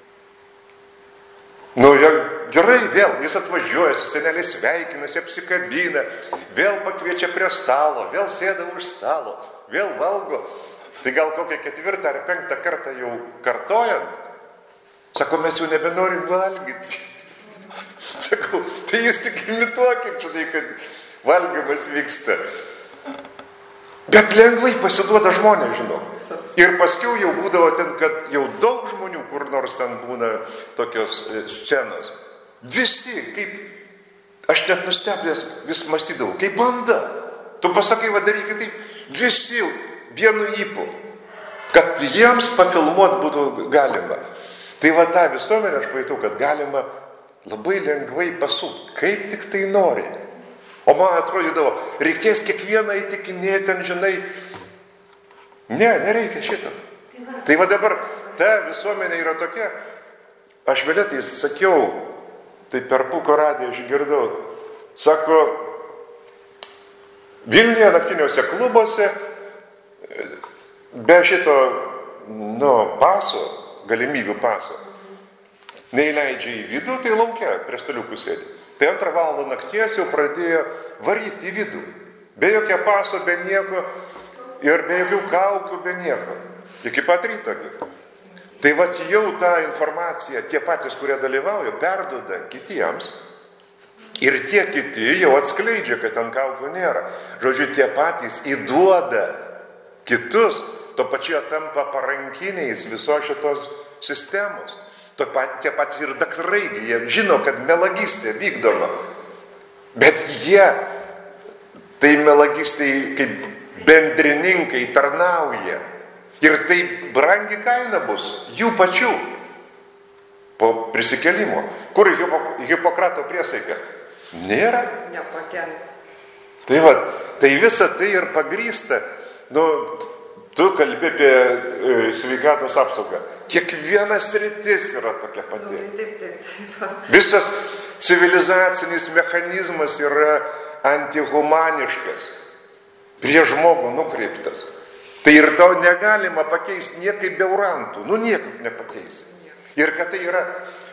Nu ja, gerai, vėl, jis atvažiuoja, su seneliai sveikinasi, apsikabina, vėl pakviečia prie stalo, vėl sėda už stalo, vėl valgo. Tai gal kokią ketvirtą ar penktą kartą jau kartojant, sako, mes jau nebenorim valgyti. Sakau, tai jūs tik imituokit, žinai, kad valgymas vyksta. Bet lengvai pasiduoda žmonės, žinau. Ir paskiau jau būdavo ten, kad jau daug žmonių, kur nors ten būna tokios scenos. Visi, kaip, aš net nustebęs vis mąstydavau, kaip banda. Tu pasakai, va darykit taip, visi vienu ypu, kad jiems pafilmuot būtų galima. Tai va tą visuomenę aš pajutau, kad galima labai lengvai pasukti, kaip tik tai nori. O man atrodydavo, reikės kiekvieną įtikinėti, ten, žinai, ne, nereikia šito. Tai va dabar ta visuomenė yra tokia, aš vėlėtai sakiau, tai per Pūko radiją išgirdau, sako, Vilniuje naktiniuose klubuose be šito, nu, paso, galimybių paso, neįleidžia į vidų, tai laukia prie staliukų sėdi. Tai antrą valandą nakties jau pradėjo varyti į vidų. Be jokio paso, be nieko ir be jokių kaukių, be nieko. Iki pat ryto. Tai vat jau tą informaciją tie patys, kurie dalyvauja, perduoda kitiems. Ir tie kiti jau atskleidžia, kad ten kaukių nėra. Žodžiu, tie patys įduoda kitus, to pačio tampa parankiniais visos šitos sistemos. To pat, tie patys ir daktarai, jie žino, kad melagystė vykdoma. Bet jie, tai melagistai kaip bendrininkai tarnauja. Ir tai brangi kaina bus jų pačių po prisikėlimo. Kur Hipokrato priesaika? Nėra. Nepakenk. Tai va, tai visa tai ir pagrįsta. Nu, tu kalbi apie e, sveikatos apsaugą. Kiekvienas sritis yra tokia pati. Nu, taip, taip, taip. Visas civilizacinis mechanizmas yra antihumaniškas, prie žmogų nukreiptas. Tai ir tau negalima pakeisti niekaip be urantų. Nu, niekaip nepakeisi. Ir kad tai yra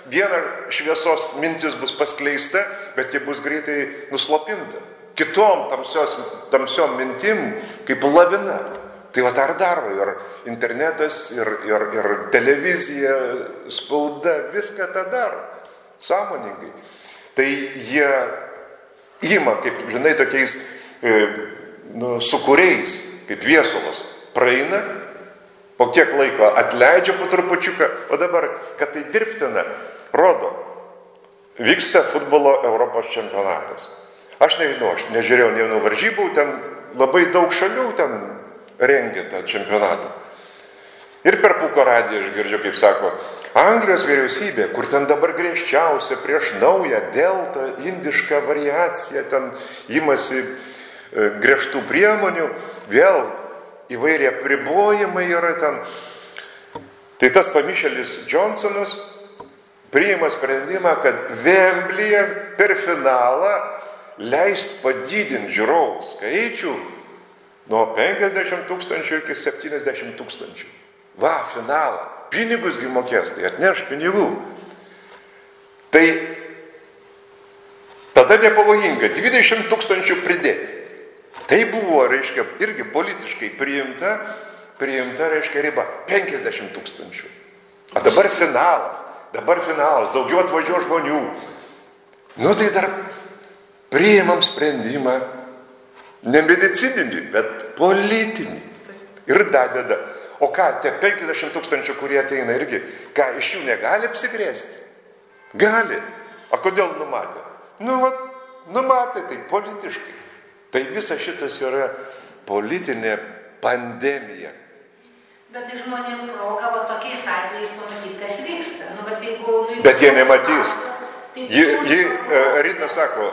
viena šviesos mintis bus paskleista, bet ji bus greitai nuslopinta. Kitom tamsios, tamsiom mintim, kaip lavina. Tai va tą ir daro ir internetas, ir, ir, ir televizija, spauda, viską tą daro. Sąmoningai. Tai jie ima, kaip, žinai, tokiais e, nu, sukūriais, kaip viesulas. Praeina, po kiek laiko atleidžia po trupučiuką, o dabar, kad tai dirbtina, rodo, vyksta futbolo Europos čempionatas. Aš nežinau, aš nežiūrėjau nei vienų varžybų, ten labai daug šalių ten rengia tą čempionatą. Ir per Pūko radiją aš girdžiu, kaip sako, Anglijos vyriausybė, kur ten dabar griežčiausia prieš naują delta, indišką variaciją, ten imasi e, griežtų priemonių, vėl įvairie apribojimai yra ten. Tai tas pamišėlis Johnsonas priima sprendimą, kad Vemblyje per finalą leist padidinti žiūrovų skaičių nuo penkiasdešimt tūkstančių iki septyniasdešimt tūkstančių. Va, finalą. Pinigusgi mokės, tai atneš pinigų. Tai tada nepavojinga dvidešimt tūkstančių pridėti. Tai buvo, reiškia, irgi politiškai priimta, priimta, reiškia, riba penkiasdešimt tūkstančių. O dabar finalas, dabar finalas, daugiau atvažiuo žmonių. Nu tai dar priimam sprendimą, ne medicininį, bet politinį. Ir dadeda. O ką, tie penkiasdešimt tūkstančių, kurie ateina irgi, ką, iš jų negali apsikrėsti? Gali. O kodėl numatė? Nu, va, numatė tai politiškai. Tai visa šitas yra politinė pandemija. Bet žmonėm proga, va tokiais atvejais pamatyti, kas vyksta. Nu, bet, jeigu, nu, bet jie nematys. Tai Ji, ji, Rita sako,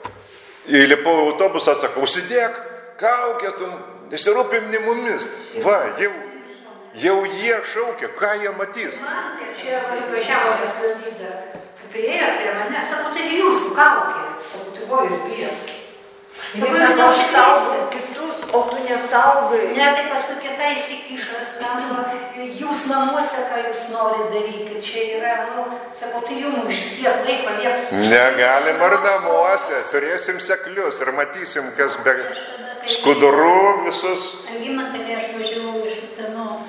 įlipau į autobusą, sako, užsidėk kaukę, tu nesirūpimni mumis. Va, jau, jau jie šaukia, ką jie matys. Man, kad čia važiavo tas valdyda, prieėjo prie mane, sako, taigi jūsų kaukė. Sako, tai ko jūs bijot? Ir jūs nesaugai kitus, o tu nesaugai. Ne, tai paskui kita įsikišas, sako, jūs namuose, ką jūs norite daryti, čia yra, nu, sako, tai jums už tiek laiko lieps. Negalim ar namuose, turėsim seklius ir matysim, kas be skudurų visus. Algimantai, kai aš važiavau iš Utenos,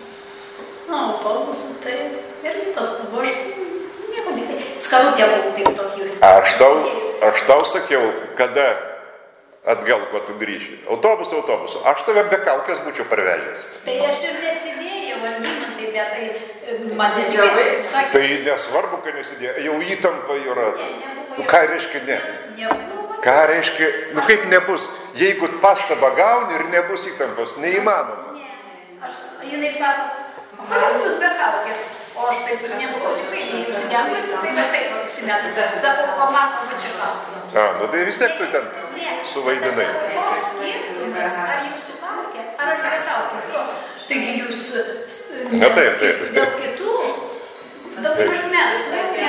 nu, autobusų, tai irgi tas buvo, aš nieko tikrai, skarutė buvau kaip tokį. Aš tau, aš tau sakiau, kada atgal, kuo tu grįši. Autobusu, autobusu. Aš tave be kaukės būčiau parvežęs. Tai aš ir nesidėjau, Algimantai, bet tai man didžiavai. Tai nesvarbu, kad nesidėjo. Jau įtampa yra. Nu, ką reiškia ne? Nebuvo. Ką reiškia, nu kaip nebus? Jeigu pastabą gauni ir nebus įtampos, neįmanoma. Ne, aš, jinai sako, o ką jūs be kaukės? O aš taip ir nebuvau, tikrai neįsidengus, tai bet taip užsimetu. Sako, o man va čia kaukė. A, nu tai vis tiek tu ten suvaidinai. Koks skirtumas, ar jūsų kaukė, ar aš be kaukės? Taigi jūs Na taip, taip. dėl kitų, daug maž mes.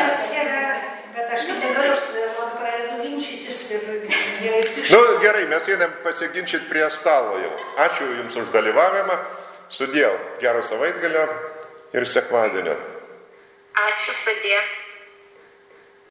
Bet aš negaliu, aš pradedu ginčytis ir jie ir iš... Nu gerai, mes einam pasiginčyti prie stalo jau. Ačiū Jums už dalyvavimą. Sudiev, gero savaitgalio ir sekmadienio. Ačiū, sudie.